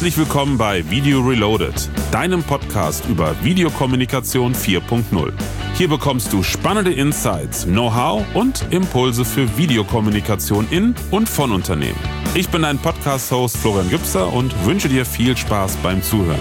Herzlich willkommen bei Video Reloaded, deinem Podcast über Videokommunikation 4.0. Hier bekommst du spannende Insights, Know-how und Impulse für Videokommunikation in und von Unternehmen. Ich bin dein Podcast-Host Florian Gübser und wünsche dir viel Spaß beim Zuhören.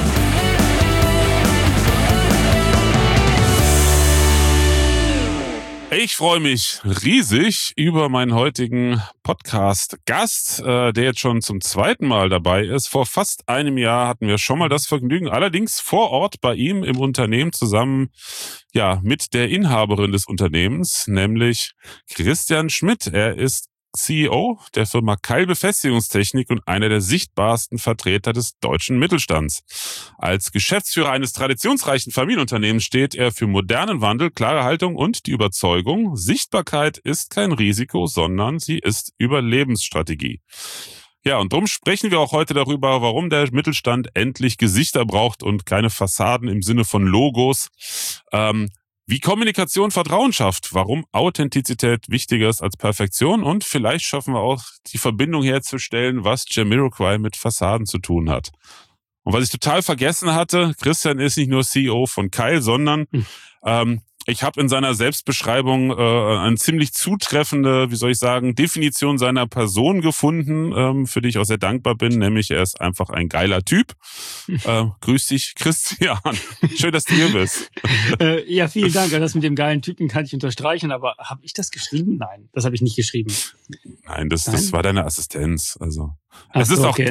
Ich freue mich riesig über meinen heutigen Podcast-Gast, der jetzt schon zum zweiten Mal dabei ist. Vor fast einem Jahr hatten wir schon mal das Vergnügen, allerdings vor Ort bei ihm im Unternehmen zusammen mit der Inhaberin des Unternehmens, nämlich Christian Schmidt. Er ist CEO der Firma Keil Befestigungstechnik und einer der sichtbarsten Vertreter des deutschen Mittelstands. Als Geschäftsführer eines traditionsreichen Familienunternehmens steht er für modernen Wandel, klare Haltung und die Überzeugung, Sichtbarkeit ist kein Risiko, sondern sie ist Überlebensstrategie. Ja, und darum sprechen wir auch heute darüber, warum der Mittelstand endlich Gesichter braucht und keine Fassaden im Sinne von Logos. Wie Kommunikation Vertrauen schafft, warum Authentizität wichtiger ist als Perfektion und vielleicht schaffen wir auch die Verbindung herzustellen, was Jamiroquai mit Fassaden zu tun hat. Und was ich total vergessen hatte, Christian ist nicht nur CEO von Keil, sondern ich habe in seiner Selbstbeschreibung eine ziemlich zutreffende, Definition seiner Person gefunden, für die ich auch sehr dankbar bin, nämlich er ist einfach ein geiler Typ. Grüß dich, Christian. Schön, dass du hier bist. Ja, vielen Dank. Das mit dem geilen Typen kann ich unterstreichen, aber habe ich das geschrieben? Nein, das habe ich nicht geschrieben. Nein, das war deine Assistenz. Also man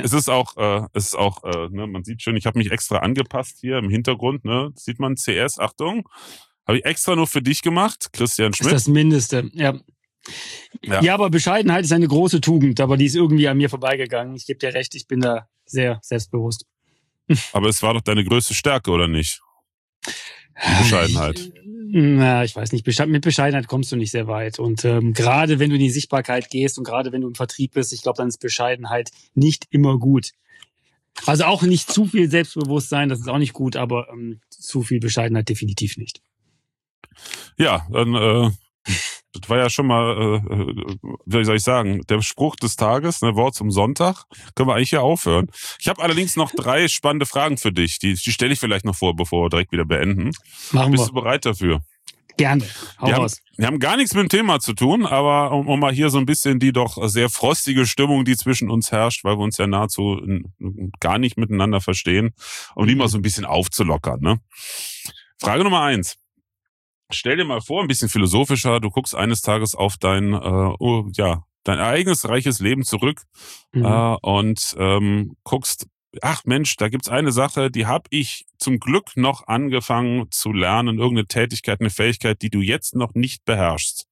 sieht schön, ich habe mich extra angepasst hier im Hintergrund, ne? Sieht man CS, Achtung. Habe ich extra nur für dich gemacht, Christian Schmidt. Das ist das Mindeste, ja. Ja, aber Bescheidenheit ist eine große Tugend, aber die ist irgendwie an mir vorbeigegangen. Ich gebe dir recht, ich bin da sehr selbstbewusst. Aber es war doch deine größte Stärke, oder nicht? Die Bescheidenheit. Ich weiß nicht, mit Bescheidenheit kommst du nicht sehr weit. Und gerade wenn du in die Sichtbarkeit gehst und gerade wenn du im Vertrieb bist, ich glaube, dann ist Bescheidenheit nicht immer gut. Also auch nicht zu viel Selbstbewusstsein, das ist auch nicht gut, aber zu viel Bescheidenheit definitiv nicht. Ja, dann das war ja schon mal, der Spruch des Tages, ne, Wort zum Sonntag. Können wir eigentlich hier aufhören. Ich habe allerdings noch 3 spannende Fragen für dich. Die stelle ich vielleicht noch vor, bevor wir direkt wieder beenden. Bist du bereit dafür? Gerne. Hau raus. Wir haben gar nichts mit dem Thema zu tun, aber um mal hier so ein bisschen die doch sehr frostige Stimmung, die zwischen uns herrscht, weil wir uns ja nahezu gar nicht miteinander verstehen, um die mal so ein bisschen aufzulockern. Ne? Frage Nummer 1. Stell dir mal vor, ein bisschen philosophischer, du guckst eines Tages auf dein ereignisreiches Leben zurück und guckst, ach Mensch, da gibt's eine Sache, die habe ich zum Glück noch angefangen zu lernen, irgendeine Tätigkeit, eine Fähigkeit, die du jetzt noch nicht beherrschst.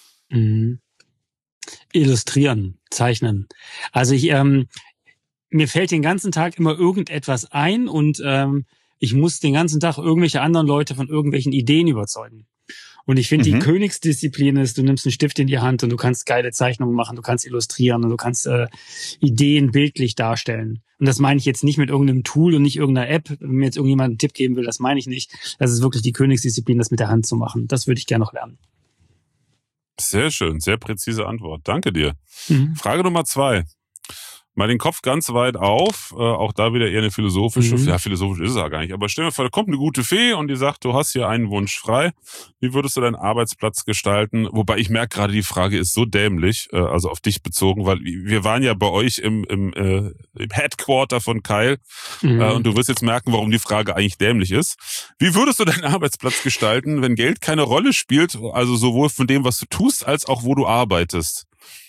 Illustrieren, zeichnen. Also mir fällt den ganzen Tag immer irgendetwas ein und ich muss den ganzen Tag irgendwelche anderen Leute von irgendwelchen Ideen überzeugen. Und ich finde, die Königsdisziplin ist, du nimmst einen Stift in die Hand und du kannst geile Zeichnungen machen, du kannst illustrieren und du kannst Ideen bildlich darstellen. Und das meine ich jetzt nicht mit irgendeinem Tool und nicht irgendeiner App. Wenn mir jetzt irgendjemand einen Tipp geben will, das meine ich nicht. Das ist wirklich die Königsdisziplin, das mit der Hand zu machen. Das würde ich gerne noch lernen. Sehr schön, sehr präzise Antwort. Danke dir. Frage Nummer 2. Mal den Kopf ganz weit auf, auch da wieder eher eine philosophische, philosophisch ist es ja gar nicht, aber stell dir vor, da kommt eine gute Fee und die sagt, du hast hier einen Wunsch frei, wie würdest du deinen Arbeitsplatz gestalten? Wobei ich merke gerade, die Frage ist so dämlich, also auf dich bezogen, weil wir waren ja bei euch im Headquarter von Keil und du wirst jetzt merken, warum die Frage eigentlich dämlich ist. Wie würdest du deinen Arbeitsplatz gestalten, wenn Geld keine Rolle spielt, also sowohl von dem, was du tust, als auch wo du arbeitest?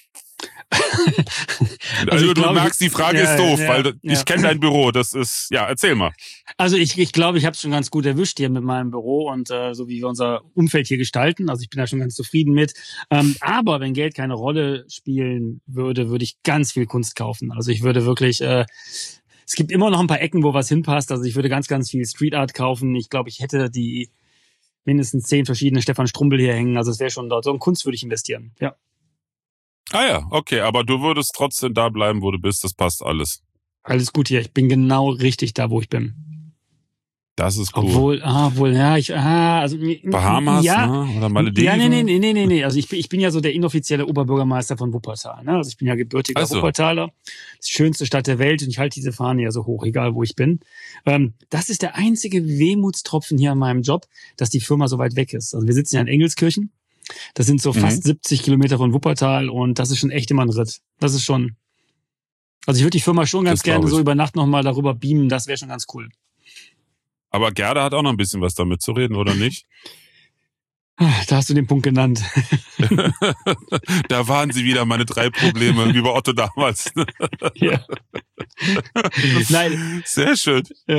Also du merkst, die Frage ist doof, weil ich kenne dein Büro, das ist, erzähl mal. Also ich glaube, ich habe es schon ganz gut erwischt hier mit meinem Büro und so wie wir unser Umfeld hier gestalten, also ich bin da schon ganz zufrieden mit. Aber wenn Geld keine Rolle spielen würde, würde ich ganz viel Kunst kaufen. Also ich würde wirklich, es gibt immer noch ein paar Ecken, wo was hinpasst, also ich würde ganz, ganz viel Street Art kaufen. Ich glaube, ich hätte die mindestens 10 verschiedene Stefan Strumbel hier hängen, also es wäre schon dort, so in Kunst würde ich investieren, ja. Ah ja, okay, aber du würdest trotzdem da bleiben, wo du bist, das passt alles. Alles gut hier, ich bin genau richtig da, wo ich bin. Das ist cool. Also Bahamas, ja, ne? Oder Malediven? Ja, nee. Also ich bin ja so der inoffizielle Oberbürgermeister von Wuppertal. Ne? Also ich bin ja gebürtiger Wuppertaler. Die schönste Stadt der Welt und ich halte diese Fahne ja so hoch, egal wo ich bin. Das ist der einzige Wehmutstropfen hier an meinem Job, dass die Firma so weit weg ist. Also wir sitzen ja in Engelskirchen. Das sind so fast 70 Kilometer von Wuppertal und das ist schon echt immer ein Ritt. Das ist schon... Also ich würde die Firma schon ganz gerne so über Nacht nochmal darüber beamen. Das wäre schon ganz cool. Aber Gerda hat auch noch ein bisschen was damit zu reden, oder nicht? Da hast du den Punkt genannt. Da waren sie wieder, meine 3 Probleme, wie bei Otto damals. Ja. Nein. Sehr schön.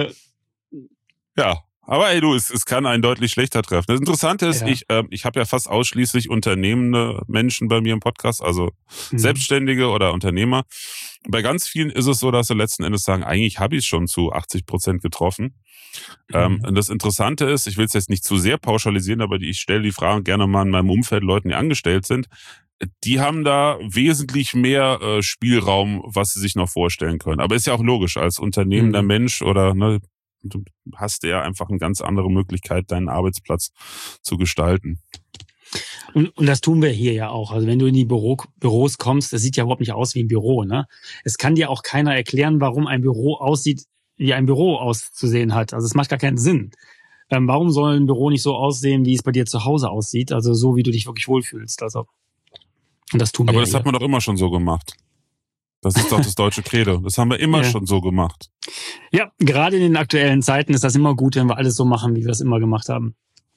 Ja. Aber ey, es kann einen deutlich schlechter treffen. Das Interessante ist, ich habe ja fast ausschließlich unternehmende Menschen bei mir im Podcast, also Selbstständige oder Unternehmer. Bei ganz vielen ist es so, dass sie letzten Endes sagen, eigentlich habe ich es schon zu 80% getroffen. Und das Interessante ist, ich will es jetzt nicht zu sehr pauschalisieren, aber ich stelle die Fragen gerne mal in meinem Umfeld Leuten, die angestellt sind. Die haben da wesentlich mehr Spielraum, was sie sich noch vorstellen können. Aber ist ja auch logisch, als unternehmender Mensch oder du hast ja einfach eine ganz andere Möglichkeit, deinen Arbeitsplatz zu gestalten. Und das tun wir hier ja auch. Also wenn du in die Büros kommst, das sieht ja überhaupt nicht aus wie ein Büro, ne? Es kann dir auch keiner erklären, warum ein Büro aussieht, wie ein Büro auszusehen hat. Also es macht gar keinen Sinn. Warum soll ein Büro nicht so aussehen, wie es bei dir zu Hause aussieht? Also so, wie du dich wirklich wohlfühlst. Also, und das tun wir. Aber das hat man doch immer schon so gemacht. Das ist doch das deutsche Credo. Das haben wir immer schon so gemacht. Ja, gerade in den aktuellen Zeiten ist das immer gut, wenn wir alles so machen, wie wir es immer gemacht haben.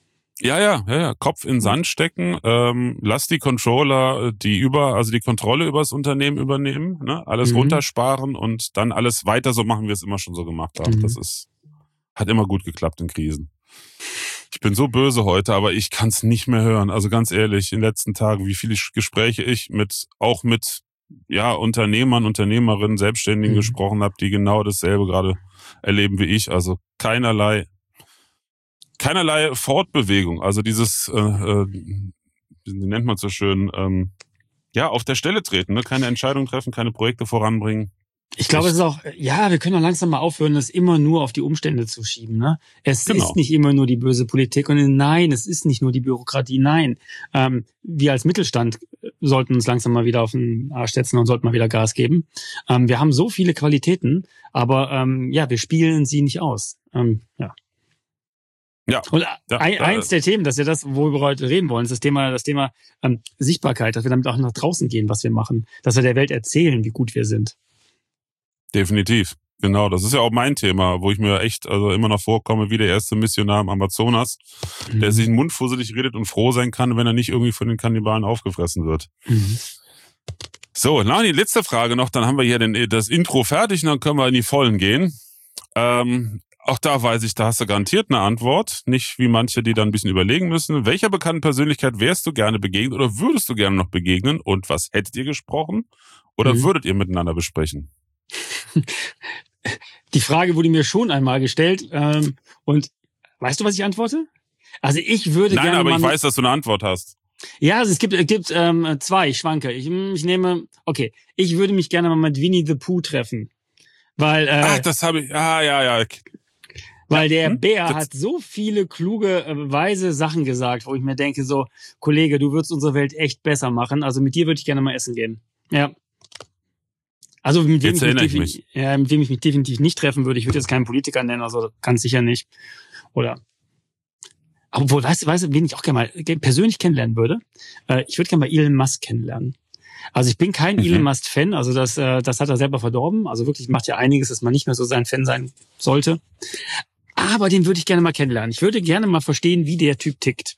Ja. Kopf in Sand stecken. Lass die Controller die Kontrolle über das Unternehmen übernehmen. Ne? Alles runtersparen und dann alles weiter so machen, wie wir es immer schon so gemacht haben. Das hat immer gut geklappt in Krisen. Ich bin so böse heute, aber ich kann es nicht mehr hören. Also ganz ehrlich, in den letzten Tagen, wie viele Gespräche ich mit Unternehmern, Unternehmerinnen, Selbstständigen gesprochen habe, die genau dasselbe gerade erleben wie ich. Also keinerlei Fortbewegung. Also dieses, wie nennt man es so schön, auf der Stelle treten, ne? Keine Entscheidung treffen, keine Projekte voranbringen. Ich glaube, es ist auch, wir können doch langsam mal aufhören, das immer nur auf die Umstände zu schieben, ne? Es ist nicht immer nur die böse Politik und nein, es ist nicht nur die Bürokratie, nein. Wir als Mittelstand sollten uns langsam mal wieder auf den Arsch setzen und sollten mal wieder Gas geben. Wir haben so viele Qualitäten, aber wir spielen sie nicht aus. Ja. Und eins der Themen, das ist ja das, worüber wir heute reden wollen, ist das Thema Sichtbarkeit, dass wir damit auch nach draußen gehen, was wir machen, dass wir der Welt erzählen, wie gut wir sind. Definitiv. Genau, das ist ja auch mein Thema, wo ich mir echt immer noch vorkomme wie der erste Missionar im Amazonas, der sich den Mund fusselig redet und froh sein kann, wenn er nicht irgendwie von den Kannibalen aufgefressen wird. So, die letzte Frage noch, dann haben wir hier das Intro fertig und dann können wir in die Vollen gehen. Auch da weiß ich, da hast du garantiert eine Antwort. Nicht wie manche, die dann ein bisschen überlegen müssen. Welcher bekannten Persönlichkeit wärst du gerne begegnet oder würdest du gerne noch begegnen? Und was hättet ihr gesprochen? Oder würdet ihr miteinander besprechen? Die Frage wurde mir schon einmal gestellt. Und weißt du, was ich antworte? Also ich würde gerne... Nein, aber ich weiß, dass du eine Antwort hast. Ja, also es gibt 2, ich schwanke. Ich nehme... Okay, ich würde mich gerne mal mit Winnie the Pooh treffen. Weil... das habe ich... Ja. Weil der Bär hat so viele kluge, weise Sachen gesagt, wo ich mir denke, so, Kollege, du würdest unsere Welt echt besser machen. Also mit dir würde ich gerne mal essen gehen. Ja. Also mit wem ich mich definitiv nicht treffen würde. Ich würde jetzt keinen Politiker nennen, also ganz sicher nicht. Oder, obwohl, weißt du, wen ich auch gerne mal persönlich kennenlernen würde? Ich würde gerne mal Elon Musk kennenlernen. Also ich bin kein Elon Musk-Fan, also das hat er selber verdorben. Also wirklich macht ja einiges, dass man nicht mehr so sein Fan sein sollte. Aber den würde ich gerne mal kennenlernen. Ich würde gerne mal verstehen, wie der Typ tickt.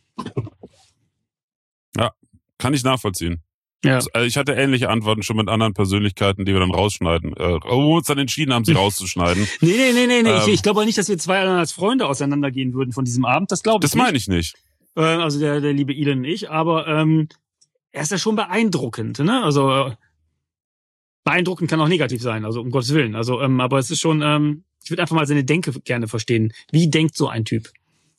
Ja, kann ich nachvollziehen. Ja. Also ich hatte ähnliche Antworten schon mit anderen Persönlichkeiten, die wir dann rausschneiden. Wo wir uns dann entschieden haben, sie rauszuschneiden. Nee. Ich glaube auch nicht, dass wir 2 als Freunde auseinandergehen würden von diesem Abend. Das glaube ich nicht. Das meine ich nicht. Also der liebe Elon und ich. Aber er ist ja schon beeindruckend, ne? Also beeindruckend kann auch negativ sein, also um Gottes Willen. Also, aber es ist schon, ich würde einfach mal seine Denke gerne verstehen. Wie denkt so ein Typ?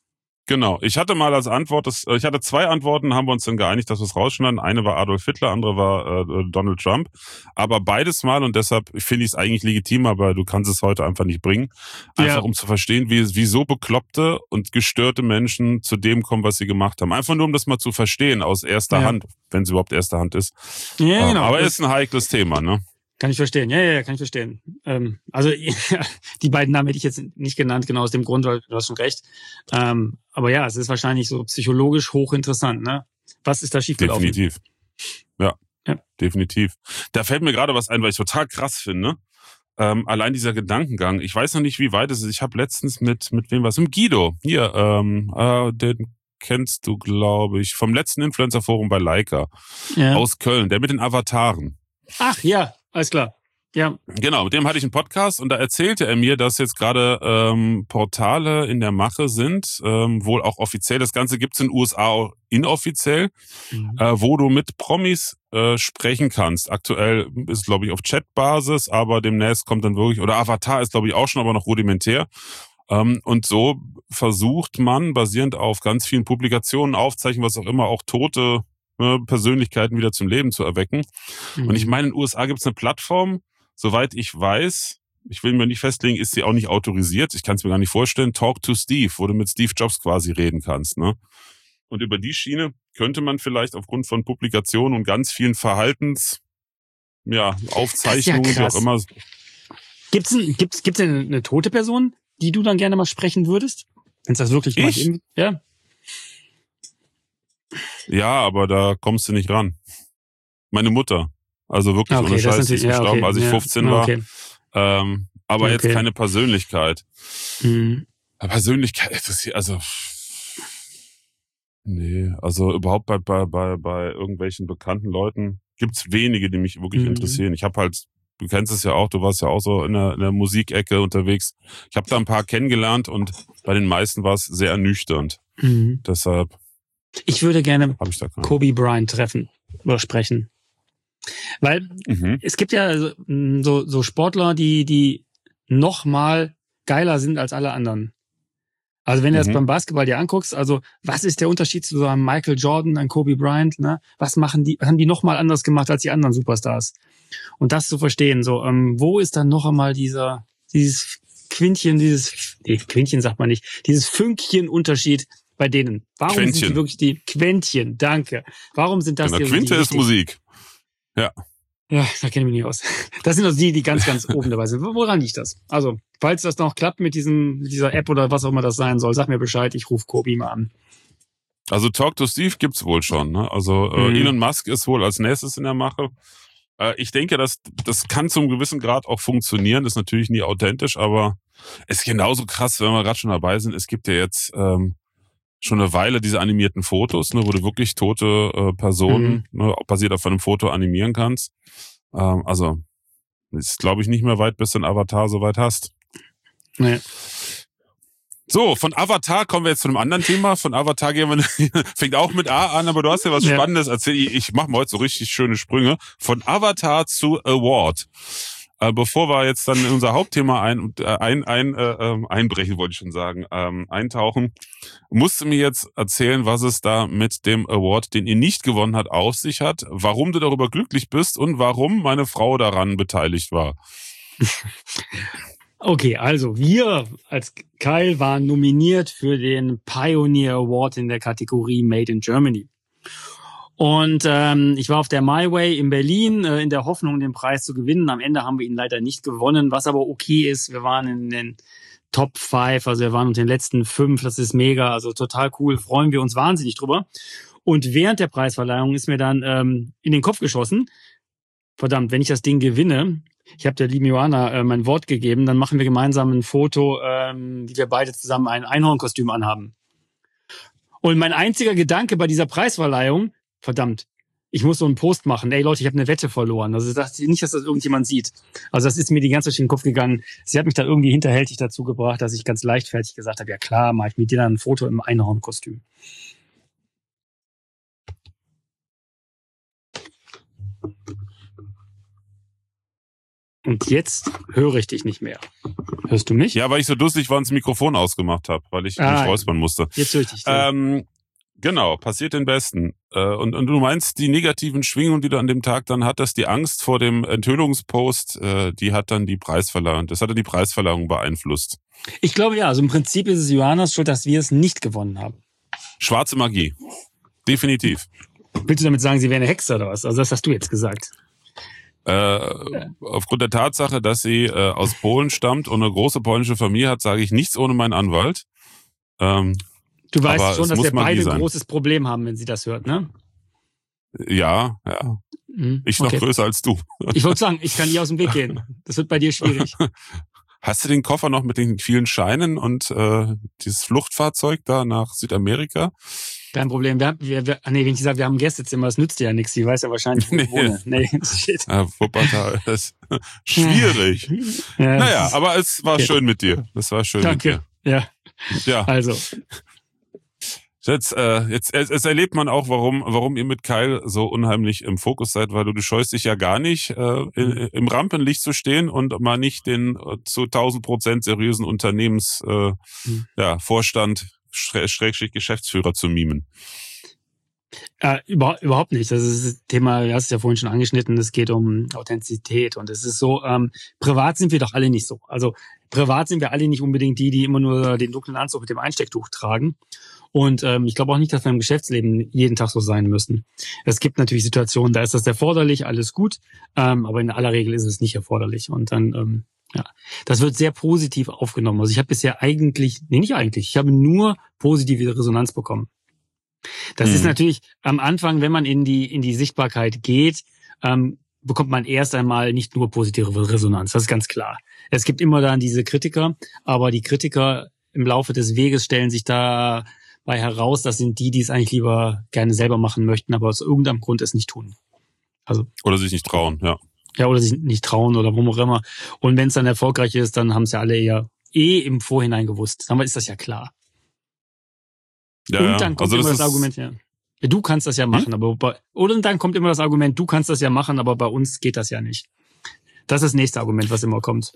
Genau. Ich hatte mal als Antwort, ich hatte 2 Antworten, haben wir uns dann geeinigt, dass wir es rausschneiden. Eine war Adolf Hitler, andere war Donald Trump. Aber beides mal, und deshalb finde ich es eigentlich legitim, aber du kannst es heute einfach nicht bringen. Einfach um zu verstehen, wie so bekloppte und gestörte Menschen zu dem kommen, was sie gemacht haben. Einfach nur, um das mal zu verstehen aus erster Hand, wenn es überhaupt erster Hand ist. Ja, genau. Aber es ist ein heikles Thema, ne? Kann ich verstehen. Ja, kann ich verstehen. Also die beiden Namen hätte ich jetzt nicht genannt, genau aus dem Grund, weil du hast schon recht. Aber ja, es ist wahrscheinlich so psychologisch hochinteressant, ne? Was ist da schiefgelaufen? Definitiv. Ja, definitiv. Da fällt mir gerade was ein, weil ich total krass finde. Allein dieser Gedankengang. Ich weiß noch nicht, wie weit es ist. Ich habe letztens mit wem was? Mit Guido. Hier, den kennst du, glaube ich, vom letzten Influencer-Forum bei Leica aus Köln, der mit den Avataren. Ach ja, alles klar. Ja. Genau, mit dem hatte ich einen Podcast und da erzählte er mir, dass jetzt gerade Portale in der Mache sind, wohl auch offiziell. Das Ganze gibt's in den USA auch inoffiziell, wo du mit Promis sprechen kannst. Aktuell ist, glaube ich, auf Chatbasis, aber demnächst kommt dann wirklich, oder Avatar ist, glaube ich, auch schon, aber noch rudimentär. Und so versucht man, basierend auf ganz vielen Publikationen, Aufzeichnungen, was auch immer, auch tote Persönlichkeiten wieder zum Leben zu erwecken. Und ich meine, in den USA gibt es eine Plattform, soweit ich weiß, ich will mir nicht festlegen, ist sie auch nicht autorisiert, ich kann es mir gar nicht vorstellen, Talk to Steve, wo du mit Steve Jobs quasi reden kannst. Ne? Und über die Schiene könnte man vielleicht aufgrund von Publikationen und ganz vielen Aufzeichnungen, wie auch immer. Gibt's denn eine tote Person, die du dann gerne mal sprechen würdest? Wenn es das wirklich ich? Ja. Ja, aber da kommst du nicht ran. Meine Mutter. Also wirklich ohne Scheiß, die ist gestorben, als ich 15 war. Aber jetzt keine Persönlichkeit. Persönlichkeit, nee, also überhaupt bei irgendwelchen bekannten Leuten gibt's wenige, die mich wirklich interessieren. Ich habe halt, du kennst es ja auch, du warst ja auch so in der Musikecke unterwegs. Ich habe da ein paar kennengelernt und bei den meisten war es sehr ernüchternd. Deshalb. Ich würde gerne Kobe Bryant treffen oder sprechen. Weil es gibt ja so Sportler, die noch mal geiler sind als alle anderen. Also wenn du das beim Basketball dir anguckst, also was ist der Unterschied zu so einem Michael Jordan, einem Kobe Bryant, ne? Was haben die noch mal anders gemacht als die anderen Superstars? Und das zu verstehen, so wo ist dann noch einmal dieses Quintchen, Quintchen sagt man nicht, dieses Fünkchen Unterschied bei denen? Warum Quäntchen. sind die wirklich die Quäntchen? Danke. Warum sind das die Quinte ist Musik. Ja. Ja, da kenne ich mich nicht aus. Das sind also die ganz, ganz oben dabei sind. Woran liegt das? Also, falls das noch klappt mit dieser App oder was auch immer das sein soll, sag mir Bescheid, ich rufe Kobi mal an. Also Talk to Steve gibt's wohl schon. Ne? Also Elon Musk ist wohl als nächstes in der Mache. Ich denke, das kann zum gewissen Grad auch funktionieren. Ist natürlich nie authentisch, aber ist genauso krass, wenn wir gerade schon dabei sind. Es gibt ja jetzt schon eine Weile diese animierten Fotos, ne, wo du wirklich tote Personen basiert auf einem Foto animieren kannst. Also ist, glaube ich, nicht mehr weit, bis du einen Avatar soweit hast. Nee. So, von Avatar kommen wir jetzt zu einem anderen Thema. Von Avatar gehen wir, fängt auch mit A an, aber du hast ja was Spannendes erzählt. Ich mache mal heute so richtig schöne Sprünge. Von Avatar zu Award. Bevor wir jetzt dann in unser Hauptthema einbrechen, wollte ich schon sagen, eintauchen, musst du mir jetzt erzählen, was es da mit dem Award, den ihr nicht gewonnen habt, auf sich hat, warum du darüber glücklich bist und warum meine Frau daran beteiligt war. Okay, also wir als Keil waren nominiert für den Pioneer Award in der Kategorie Made in Germany. Und ich war auf der My Way in Berlin in der Hoffnung, den Preis zu gewinnen. Am Ende haben wir ihn leider nicht gewonnen, was aber okay ist. Wir waren in den Top 5, also wir waren unter den letzten 5. Das ist mega, also total cool. Freuen wir uns wahnsinnig drüber. Und während der Preisverleihung ist mir dann in den Kopf geschossen, verdammt, wenn ich das Ding gewinne, ich habe der lieben Johanna mein Wort gegeben, dann machen wir gemeinsam ein Foto, wie wir beide zusammen ein Einhornkostüm anhaben. Und mein einziger Gedanke bei dieser Preisverleihung, verdammt, ich muss so einen Post machen. Ey Leute, ich habe eine Wette verloren. Also nicht, dass das irgendjemand sieht. Also das ist mir die ganze Zeit in den Kopf gegangen. Sie hat mich da irgendwie hinterhältig dazu gebracht, dass ich ganz leichtfertig gesagt habe, ja klar, mache ich mit dir dann ein Foto im Einhornkostüm. Und jetzt höre ich dich nicht mehr. Hörst du mich? Ja, weil ich so dusselig war und das Mikrofon ausgemacht habe, weil ich mich räuspern musste. Jetzt höre ich dich. Genau, passiert den Besten. Und du meinst, die negativen Schwingungen, die du an dem Tag dann hattest, die Angst vor dem Enthüllungspost, die hat dann die Preisverleihung, das hat dann die Preisverleihung beeinflusst. Ich glaube ja, also im Prinzip ist es Johannas Schuld, dass wir es nicht gewonnen haben. Schwarze Magie. Definitiv. Willst du damit sagen, sie wäre eine Hexe oder was? Also das hast du jetzt gesagt. Aufgrund der Tatsache, dass sie aus Polen stammt und eine große polnische Familie hat, sage ich nichts ohne meinen Anwalt. Du weißt schon, dass wir beide ein sein. Großes Problem haben, wenn sie das hört, ne? Ja. Ich noch größer als du. Ich wollte sagen, ich kann nie aus dem Weg gehen. Das wird bei dir schwierig. Hast du den Koffer noch mit den vielen Scheinen und dieses Fluchtfahrzeug da nach Südamerika? Kein Problem. Wenn ich sage, wir haben ein Gästezimmer, das nützt dir ja nichts. Sie weiß ja wahrscheinlich, wo ich wohne. Nee, shit. Wuppertal ist schwierig. Ja, naja, aber es war schön mit dir. Das war schön mit dir. Danke. Ja. Also. Jetzt erlebt man auch, warum ihr mit Kyle so unheimlich im Fokus seid, weil du scheust dich ja gar nicht, im Rampenlicht zu stehen und mal nicht den zu 1000% seriösen Vorstand / Geschäftsführer zu mimen. Überhaupt nicht. Das ist das Thema, du hast es ja vorhin schon angeschnitten, es geht um Authentizität. Und es ist so, privat sind wir doch alle nicht so. Also privat sind wir alle nicht unbedingt die immer nur den dunklen Anzug mit dem Einstecktuch tragen. Und ich glaube auch nicht, dass wir im Geschäftsleben jeden Tag so sein müssen. Es gibt natürlich Situationen, da ist das erforderlich, alles gut, aber in aller Regel ist es nicht erforderlich. Und dann, das wird sehr positiv aufgenommen. Also ich habe bisher ich habe nur positive Resonanz bekommen. Das ist natürlich am Anfang, wenn man in die Sichtbarkeit geht, bekommt man erst einmal nicht nur positive Resonanz. Das ist ganz klar. Es gibt immer dann diese Kritiker, aber die Kritiker im Laufe des Weges stellen sich dabei heraus, das sind die es eigentlich lieber gerne selber machen möchten, aber aus irgendeinem Grund es nicht tun. Also oder sich nicht trauen, ja. Ja, oder sich nicht trauen oder warum auch immer. Und wenn es dann erfolgreich ist, dann haben es ja alle im Vorhinein gewusst. Dann ist das ja klar. Ja, und dann kommt immer das Argument, du kannst das ja machen, oder dann kommt immer das Argument, du kannst das ja machen, aber bei uns geht das ja nicht. Das ist das nächste Argument, was immer kommt.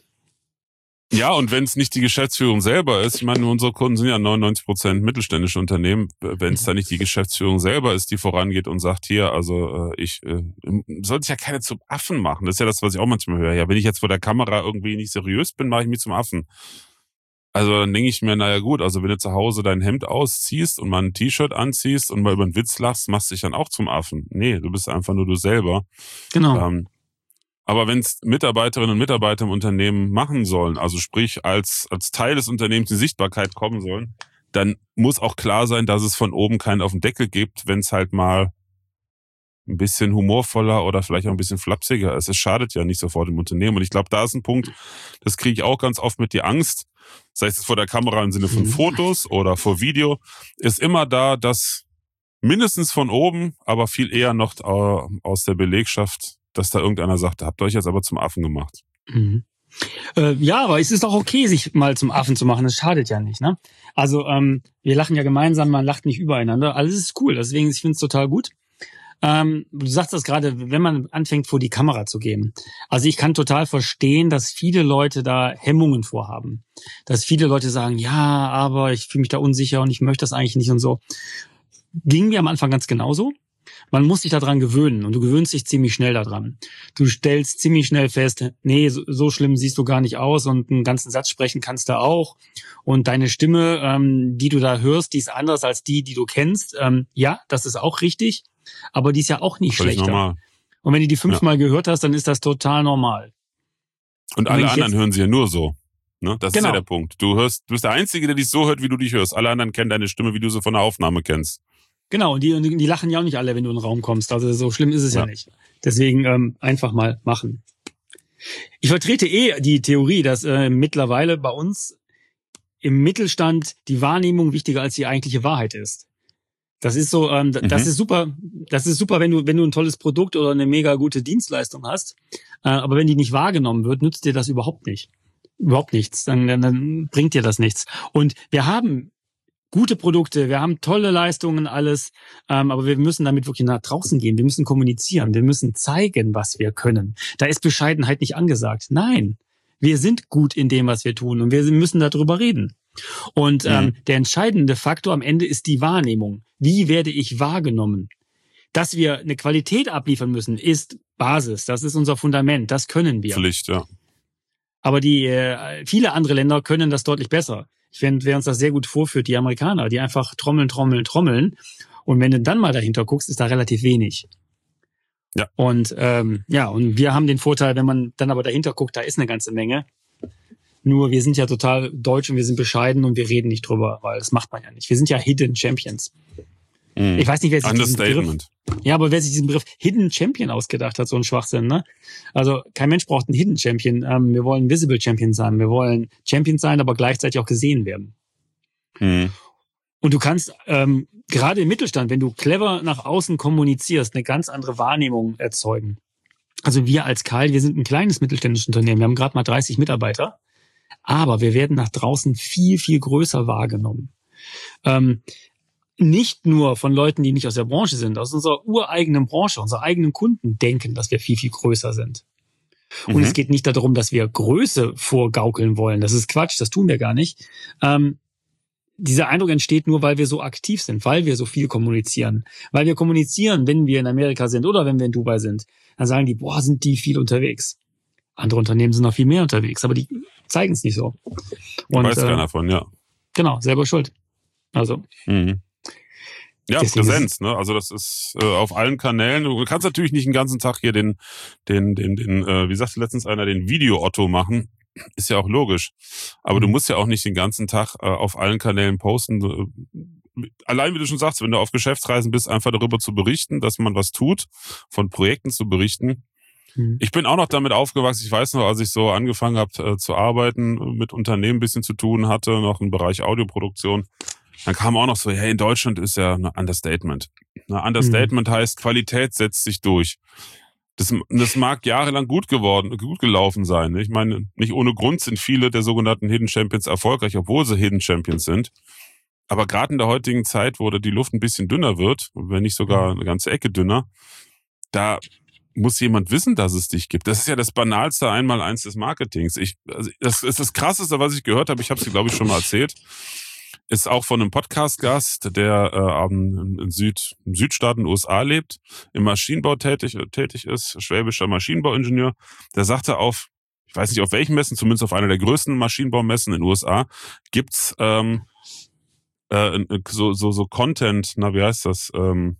Ja, und wenn es nicht die Geschäftsführung selber ist, ich meine, unsere Kunden sind ja 99% mittelständische Unternehmen, wenn es da nicht die Geschäftsführung selber ist, die vorangeht und sagt, hier, also sollte ich ja keine zum Affen machen. Das ist ja das, was ich auch manchmal höre. Ja, wenn ich jetzt vor der Kamera irgendwie nicht seriös bin, mache ich mich zum Affen. Also dann denke ich mir, naja gut, also wenn du zu Hause dein Hemd ausziehst und mal ein T-Shirt anziehst und mal über einen Witz lachst, machst du dich dann auch zum Affen. Nee, du bist einfach nur du selber. Genau. Aber wenn es Mitarbeiterinnen und Mitarbeiter im Unternehmen machen sollen, also sprich als Teil des Unternehmens die Sichtbarkeit kommen sollen, dann muss auch klar sein, dass es von oben keinen auf den Deckel gibt, wenn es halt mal ein bisschen humorvoller oder vielleicht auch ein bisschen flapsiger ist. Es schadet ja nicht sofort im Unternehmen. Und ich glaube, da ist ein Punkt, das kriege ich auch ganz oft mit, die Angst, sei es vor der Kamera im Sinne von Fotos oder vor Video, ist immer da, dass mindestens von oben, aber viel eher noch aus der Belegschaft, dass da irgendeiner sagt, habt ihr euch jetzt aber zum Affen gemacht. Mhm. Ja, aber es ist auch okay, sich mal zum Affen zu machen. Das schadet ja nicht, ne? Also wir lachen ja gemeinsam, man lacht nicht übereinander. Alles ist cool, deswegen ich finde es total gut. Du sagst das gerade, wenn man anfängt, vor die Kamera zu gehen. Also ich kann total verstehen, dass viele Leute da Hemmungen vorhaben. Dass viele Leute sagen, ja, aber ich fühle mich da unsicher und ich möchte das eigentlich nicht und so. Ging mir am Anfang ganz genauso. Man muss sich daran gewöhnen und du gewöhnst dich ziemlich schnell daran. Du stellst ziemlich schnell fest, nee, so schlimm siehst du gar nicht aus und einen ganzen Satz sprechen kannst du auch. Und deine Stimme, die du da hörst, die ist anders als die du kennst. Ja, das ist auch richtig, aber die ist ja auch nicht schlechter. Normal. Und wenn du die 5-mal gehört hast, dann ist das total normal. Und alle anderen hören sie ja nur so. Ne? Das ist ja der Punkt. Du bist der Einzige, der dich so hört, wie du dich hörst. Alle anderen kennen deine Stimme, wie du sie von der Aufnahme kennst. Genau, und die lachen ja auch nicht alle, wenn du in den Raum kommst. Also so schlimm ist es ja nicht. Deswegen einfach mal machen. Ich vertrete die Theorie, dass mittlerweile bei uns im Mittelstand die Wahrnehmung wichtiger als die eigentliche Wahrheit ist. Das ist so, das ist super. Das ist super, wenn du ein tolles Produkt oder eine mega gute Dienstleistung hast. Aber wenn die nicht wahrgenommen wird, nützt dir das überhaupt nicht. Überhaupt nichts. Dann bringt dir das nichts. Und wir haben gute Produkte, wir haben tolle Leistungen, alles, aber wir müssen damit wirklich nach draußen gehen. Wir müssen kommunizieren, wir müssen zeigen, was wir können. Da ist Bescheidenheit nicht angesagt. Nein, wir sind gut in dem, was wir tun und wir müssen darüber reden. Und der entscheidende Faktor am Ende ist die Wahrnehmung. Wie werde ich wahrgenommen? Dass wir eine Qualität abliefern müssen, ist Basis. Das ist unser Fundament. Das können wir. Pflicht, ja. Aber viele andere Länder können das deutlich besser. Ich finde, wer uns das sehr gut vorführt, die Amerikaner, die einfach trommeln. Und wenn du dann mal dahinter guckst, ist da relativ wenig. Ja. Und und wir haben den Vorteil, wenn man dann aber dahinter guckt, da ist eine ganze Menge. Nur wir sind ja total deutsch und wir sind bescheiden und wir reden nicht drüber, weil das macht man ja nicht. Wir sind ja Hidden Champions. Ich weiß nicht, wer sich diesen Begriff Hidden Champion ausgedacht hat, so ein Schwachsinn, ne? Also kein Mensch braucht einen Hidden Champion. Wir wollen Visible Champion sein. Wir wollen Champion sein, aber gleichzeitig auch gesehen werden. Und du kannst gerade im Mittelstand, wenn du clever nach außen kommunizierst, eine ganz andere Wahrnehmung erzeugen. Also wir als Keil, wir sind ein kleines mittelständisches Unternehmen. Wir haben gerade mal 30 Mitarbeiter, aber wir werden nach draußen viel, viel größer wahrgenommen. Nicht nur von Leuten, die nicht aus der Branche sind, aus unserer ureigenen Branche, unserer eigenen Kunden denken, dass wir viel, viel größer sind. Und es geht nicht darum, dass wir Größe vorgaukeln wollen. Das ist Quatsch, das tun wir gar nicht. Dieser Eindruck entsteht nur, weil wir so aktiv sind, weil wir so viel kommunizieren. Weil wir kommunizieren, wenn wir in Amerika sind oder wenn wir in Dubai sind. Dann sagen die, boah, sind die viel unterwegs. Andere Unternehmen sind noch viel mehr unterwegs, aber die zeigen es nicht so. Und, weiß keiner von, ja. Genau, selber schuld. Also. Ja, Präsenz, ne? Also das ist auf allen Kanälen. Du kannst natürlich nicht den ganzen Tag hier den wie sagte letztens einer, den Video-Otto machen. Ist ja auch logisch. Aber du musst ja auch nicht den ganzen Tag auf allen Kanälen posten. Allein, wie du schon sagst, wenn du auf Geschäftsreisen bist, einfach darüber zu berichten, dass man was tut, von Projekten zu berichten. Ich bin auch noch damit aufgewachsen. Ich weiß noch, als ich so angefangen habe zu arbeiten, mit Unternehmen ein bisschen zu tun hatte, noch im Bereich Audioproduktion. Dann kam auch noch so, hey, in Deutschland ist ja ein Understatement. Ein Understatement heißt, Qualität setzt sich durch. Das mag jahrelang gut gelaufen sein. Ich meine, nicht ohne Grund sind viele der sogenannten Hidden Champions erfolgreich, obwohl sie Hidden Champions sind. Aber gerade in der heutigen Zeit, wo die Luft ein bisschen dünner wird, wenn nicht sogar eine ganze Ecke dünner, da muss jemand wissen, dass es dich gibt. Das ist ja das banalste Einmaleins des Marketings. Das ist das Krasseste, was ich gehört habe. Ich habe es dir, glaube ich, schon mal erzählt. Ist auch von einem Podcast-Gast, der im Südstaaten USA lebt, im Maschinenbau tätig ist, schwäbischer Maschinenbauingenieur. Der sagte ich weiß nicht auf welchen Messen, zumindest auf einer der größten Maschinenbaumessen in den USA, gibt's so Content, wie heißt das?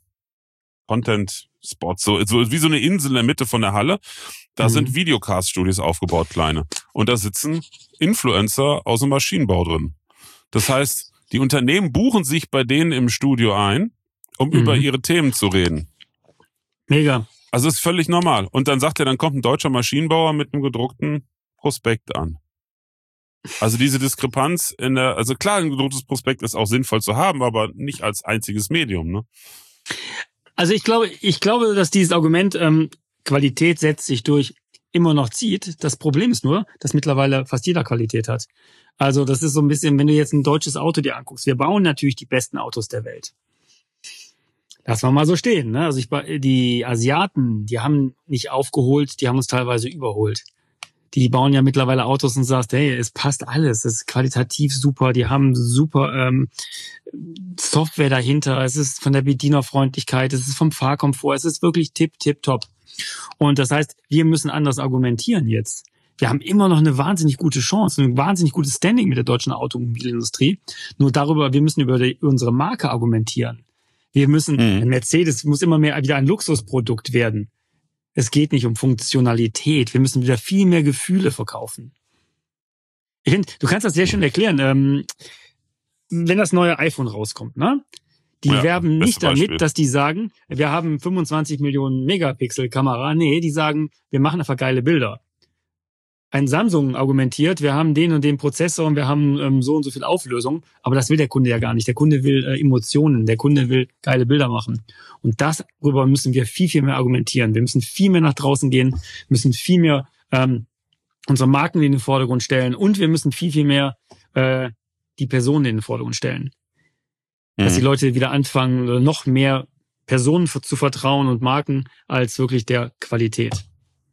Content-Spots, so wie so eine Insel in der Mitte von der Halle. Da sind Videocast-Studios aufgebaut, kleine. Und da sitzen Influencer aus dem Maschinenbau drin. Das heißt, die Unternehmen buchen sich bei denen im Studio ein, um über ihre Themen zu reden. Mega. Also ist völlig normal. Und dann sagt er, dann kommt ein deutscher Maschinenbauer mit einem gedruckten Prospekt an. Also diese Diskrepanz also klar, ein gedrucktes Prospekt ist auch sinnvoll zu haben, aber nicht als einziges Medium, ne? Also ich glaube, dass dieses Argument Qualität setzt sich durch immer noch zieht. Das Problem ist nur, dass mittlerweile fast jeder Qualität hat. Also das ist so ein bisschen, wenn du jetzt ein deutsches Auto dir anguckst, wir bauen natürlich die besten Autos der Welt. Lass mal so stehen, ne? Also die Asiaten, die haben nicht aufgeholt, die haben uns teilweise überholt. Die bauen ja mittlerweile Autos und sagst, hey, es passt alles, es ist qualitativ super, die haben super Software dahinter, es ist von der Bedienerfreundlichkeit, es ist vom Fahrkomfort, es ist wirklich top. Und das heißt, wir müssen anders argumentieren jetzt. Wir haben immer noch eine wahnsinnig gute Chance, ein wahnsinnig gutes Standing mit der deutschen Automobilindustrie. Nur wir müssen über unsere Marke argumentieren. Wir müssen, ein Mercedes muss immer mehr wieder ein Luxusprodukt werden. Es geht nicht um Funktionalität. Wir müssen wieder viel mehr Gefühle verkaufen. Ich finde, du kannst das sehr schön erklären. Wenn das neue iPhone rauskommt, ne? Die werben nicht damit, dass die sagen, wir haben 25 Millionen Megapixel Kamera. Nee, die sagen, wir machen einfach geile Bilder. Ein Samsung argumentiert, wir haben den und den Prozessor und wir haben so und so viel Auflösung. Aber das will der Kunde ja gar nicht. Der Kunde will Emotionen. Der Kunde will geile Bilder machen. Und darüber müssen wir viel, viel mehr argumentieren. Wir müssen viel mehr nach draußen gehen, müssen viel mehr unsere Marken in den Vordergrund stellen und wir müssen viel, viel mehr die Personen in den Vordergrund stellen. dass die Leute wieder anfangen, noch mehr Personen zu vertrauen und Marken als wirklich der Qualität.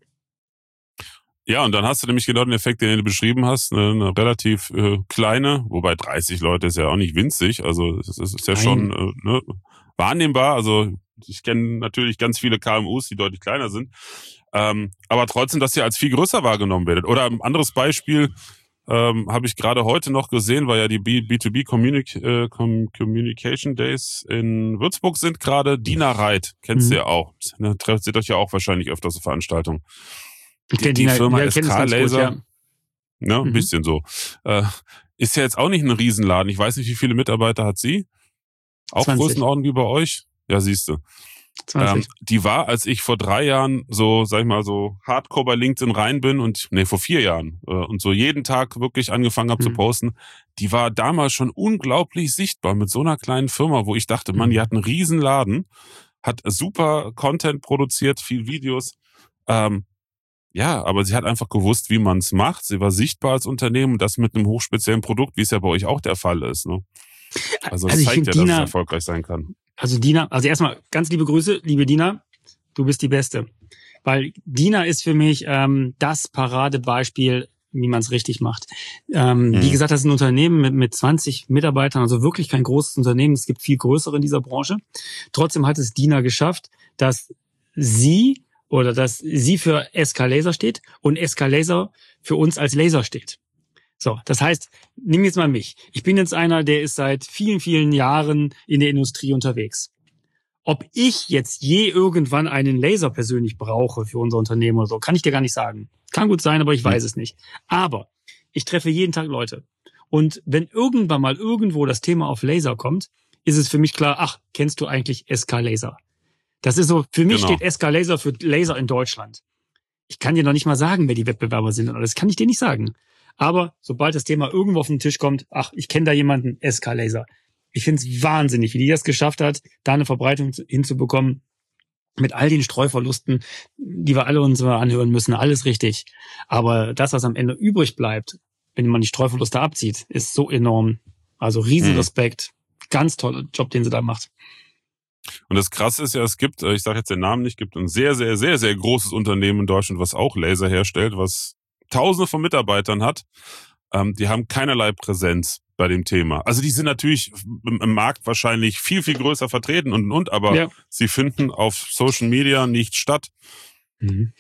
Ja, und dann hast du nämlich genau den Effekt, den du beschrieben hast, eine relativ kleine, wobei 30 Leute ist ja auch nicht winzig, also es ist ja schon wahrnehmbar. Also ich kenne natürlich ganz viele KMUs, die deutlich kleiner sind, aber trotzdem, dass ihr als viel größer wahrgenommen werdet. Oder ein anderes Beispiel habe ich gerade heute noch gesehen, weil ja die B2B Communication Days in Würzburg sind gerade. Dina Reit, kennst du ja auch. Ne, trefft euch ja auch wahrscheinlich öfter so Veranstaltungen. Die Firma SK Laser, ne, ein bisschen so. Ist ja jetzt auch nicht ein Riesenladen. Ich weiß nicht, wie viele Mitarbeiter hat sie? Auch 20. Größenordnung wie bei euch? Ja, siehst du. 20. Die war, als ich vor 3 Jahren so, sag ich mal, so hardcore bei LinkedIn rein bin vor 4 Jahren und so jeden Tag wirklich angefangen habe zu posten, die war damals schon unglaublich sichtbar mit so einer kleinen Firma, wo ich dachte, Mann, die hat einen riesen Laden, hat super Content produziert, viel Videos, ja, aber sie hat einfach gewusst, wie man es macht. Sie war sichtbar als Unternehmen und das mit einem hochspeziellen Produkt, wie es ja bei euch auch der Fall ist. Ne? Also das zeigt ja, dass es erfolgreich sein kann. Also Dina, also erstmal ganz liebe Grüße, liebe Dina, du bist die Beste. Weil Dina ist für mich das Paradebeispiel, wie man es richtig macht. Wie gesagt, das ist ein Unternehmen mit 20 Mitarbeitern, also wirklich kein großes Unternehmen. Es gibt viel größere in dieser Branche. Trotzdem hat es Dina geschafft, dass sie für SK Laser steht und SK Laser für uns als Laser steht. So, das heißt, nimm jetzt mal mich. Ich bin jetzt einer, der ist seit vielen, vielen Jahren in der Industrie unterwegs. Ob ich jetzt je irgendwann einen Laser persönlich brauche für unser Unternehmen oder so, kann ich dir gar nicht sagen. Kann gut sein, aber ich weiß es nicht. Aber ich treffe jeden Tag Leute. Und wenn irgendwann mal irgendwo das Thema auf Laser kommt, ist es für mich klar, ach, kennst du eigentlich SK Laser? Das ist so, für mich steht SK Laser für Laser in Deutschland. Ich kann dir noch nicht mal sagen, wer die Wettbewerber sind. Das kann ich dir nicht sagen. Aber sobald das Thema irgendwo auf den Tisch kommt, ach, ich kenne da jemanden, SK Laser. Ich finde es wahnsinnig, wie die das geschafft hat, da eine Verbreitung hinzubekommen. Mit all den Streuverlusten, die wir alle uns mal anhören müssen, alles richtig. Aber das, was am Ende übrig bleibt, wenn man die Streuverluste abzieht, ist so enorm. Also riesen Respekt. Ganz toller Job, den sie da macht. Und das Krasse ist ja, es gibt, ich sage jetzt den Namen nicht, gibt ein sehr, sehr, sehr, sehr großes Unternehmen in Deutschland, was auch Laser herstellt, was Tausende von Mitarbeitern hat. Die haben keinerlei Präsenz bei dem Thema. Also die sind natürlich im Markt wahrscheinlich viel, viel größer vertreten aber sie finden auf Social Media nicht statt. Und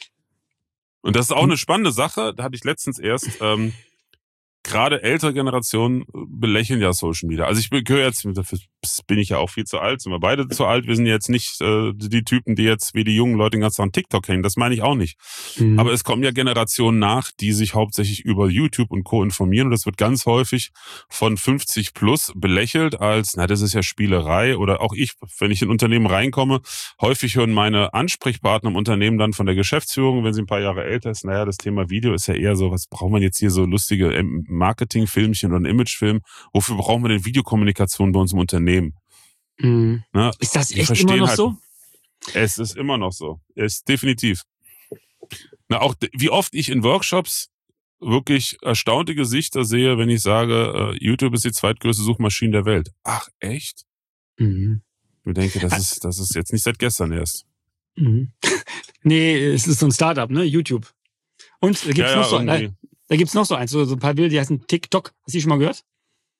das ist auch eine spannende Sache. Da hatte ich letztens erst gerade ältere Generationen belächeln ja Social Media. Also ich gehöre jetzt, dafür bin ich ja auch viel zu alt, sind wir beide zu alt. Wir sind jetzt nicht die Typen, die jetzt wie die jungen Leute den ganzen Tag an TikTok hängen. Das meine ich auch nicht. Aber es kommen ja Generationen nach, die sich hauptsächlich über YouTube und Co. informieren. Und das wird ganz häufig von 50 plus belächelt als, na, das ist ja Spielerei. Oder auch ich, wenn ich in Unternehmen reinkomme, häufig hören meine Ansprechpartner im Unternehmen dann von der Geschäftsführung, wenn sie ein paar Jahre älter ist, naja, das Thema Video ist ja eher so, was braucht man jetzt hier so lustige Marketingfilmchen oder ein Imagefilm? Wofür brauchen wir denn Videokommunikation bei uns im Unternehmen? Na, ist das echt immer noch so? Es ist immer noch so. Es ist definitiv. Na, auch wie oft ich in Workshops wirklich erstaunte Gesichter sehe, wenn ich sage, YouTube ist die zweitgrößte Suchmaschine der Welt. Ach, echt? Ich denke, das ist jetzt nicht seit gestern erst. Nee, es ist so ein Startup, ne? YouTube. Und da gibt's noch so eins, so ein paar Bilder, die heißen TikTok. Hast du die schon mal gehört?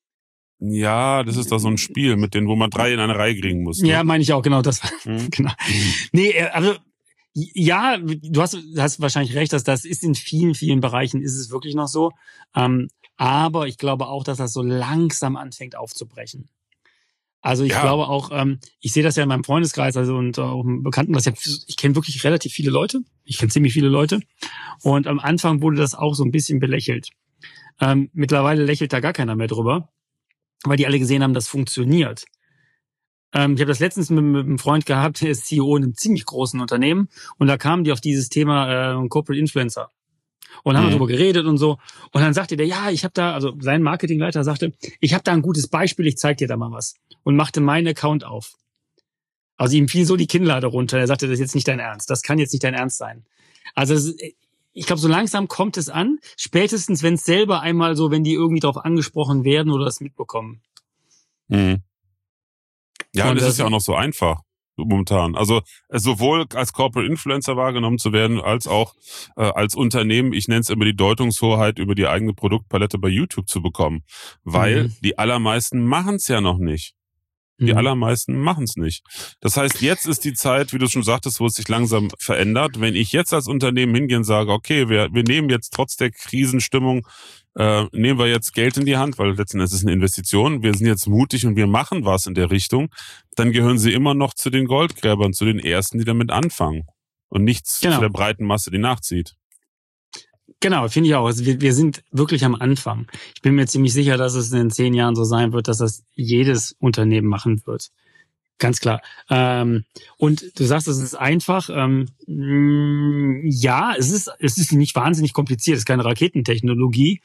Ja, das ist da so ein Spiel mit denen, wo man 3 in eine Reihe kriegen muss. Ne? Ja, meine ich auch, genau das. Genau. Nee, also ja, du hast wahrscheinlich recht, dass das ist in vielen, vielen Bereichen ist es wirklich noch so. Aber ich glaube auch, dass das so langsam anfängt aufzubrechen. Also ich glaube auch, ich sehe das ja in meinem Freundeskreis, also und auch im Bekannten, ich kenne wirklich relativ viele Leute. Ich kenne ziemlich viele Leute. Und am Anfang wurde das auch so ein bisschen belächelt. Mittlerweile lächelt da gar keiner mehr drüber, weil die alle gesehen haben, das funktioniert. Ich habe das letztens mit einem Freund gehabt, der ist CEO in einem ziemlich großen Unternehmen und da kamen die auf dieses Thema Corporate Influencer und haben darüber geredet und so. Und dann sagte der, ja, ich habe da, also sein Marketingleiter sagte, ich habe da ein gutes Beispiel, ich zeig dir da mal was. Und machte meinen Account auf. Also ihm fiel so die Kinnlade runter. Er sagte, das ist jetzt nicht dein Ernst. Das kann jetzt nicht dein Ernst sein. Also ich glaube, so langsam kommt es an. Spätestens, wenn es selber einmal so, wenn die irgendwie darauf angesprochen werden oder das mitbekommen. Ja, und Und es ist das, ja auch noch so einfach momentan. Also sowohl als Corporate Influencer wahrgenommen zu werden, als auch als Unternehmen, ich nenne es immer die Deutungshoheit über die eigene Produktpalette bei YouTube zu bekommen. Weil mhm, die allermeisten machen es ja noch nicht. Die mhm. allermeisten machen es nicht. Das heißt, jetzt ist die Zeit, wie du schon sagtest, wo es sich langsam verändert. Wenn ich jetzt als Unternehmen hingehe und sage, okay, wir nehmen jetzt trotz der Krisenstimmung, nehmen wir jetzt Geld in die Hand, weil letzten Endes ist es eine Investition, wir sind jetzt mutig und wir machen was in der Richtung, dann gehören sie immer noch zu den Goldgräbern, zu den Ersten, die damit anfangen. Und nichts zu der Genau. breiten Masse, die nachzieht. Genau, finde ich auch. Also wir sind wirklich am Anfang. Ich bin mir ziemlich sicher, dass es in 10 Jahren so sein wird, dass das jedes Unternehmen machen wird. Ganz klar. Und du sagst, es ist einfach. Ja, es ist nicht wahnsinnig kompliziert. Es ist keine Raketentechnologie.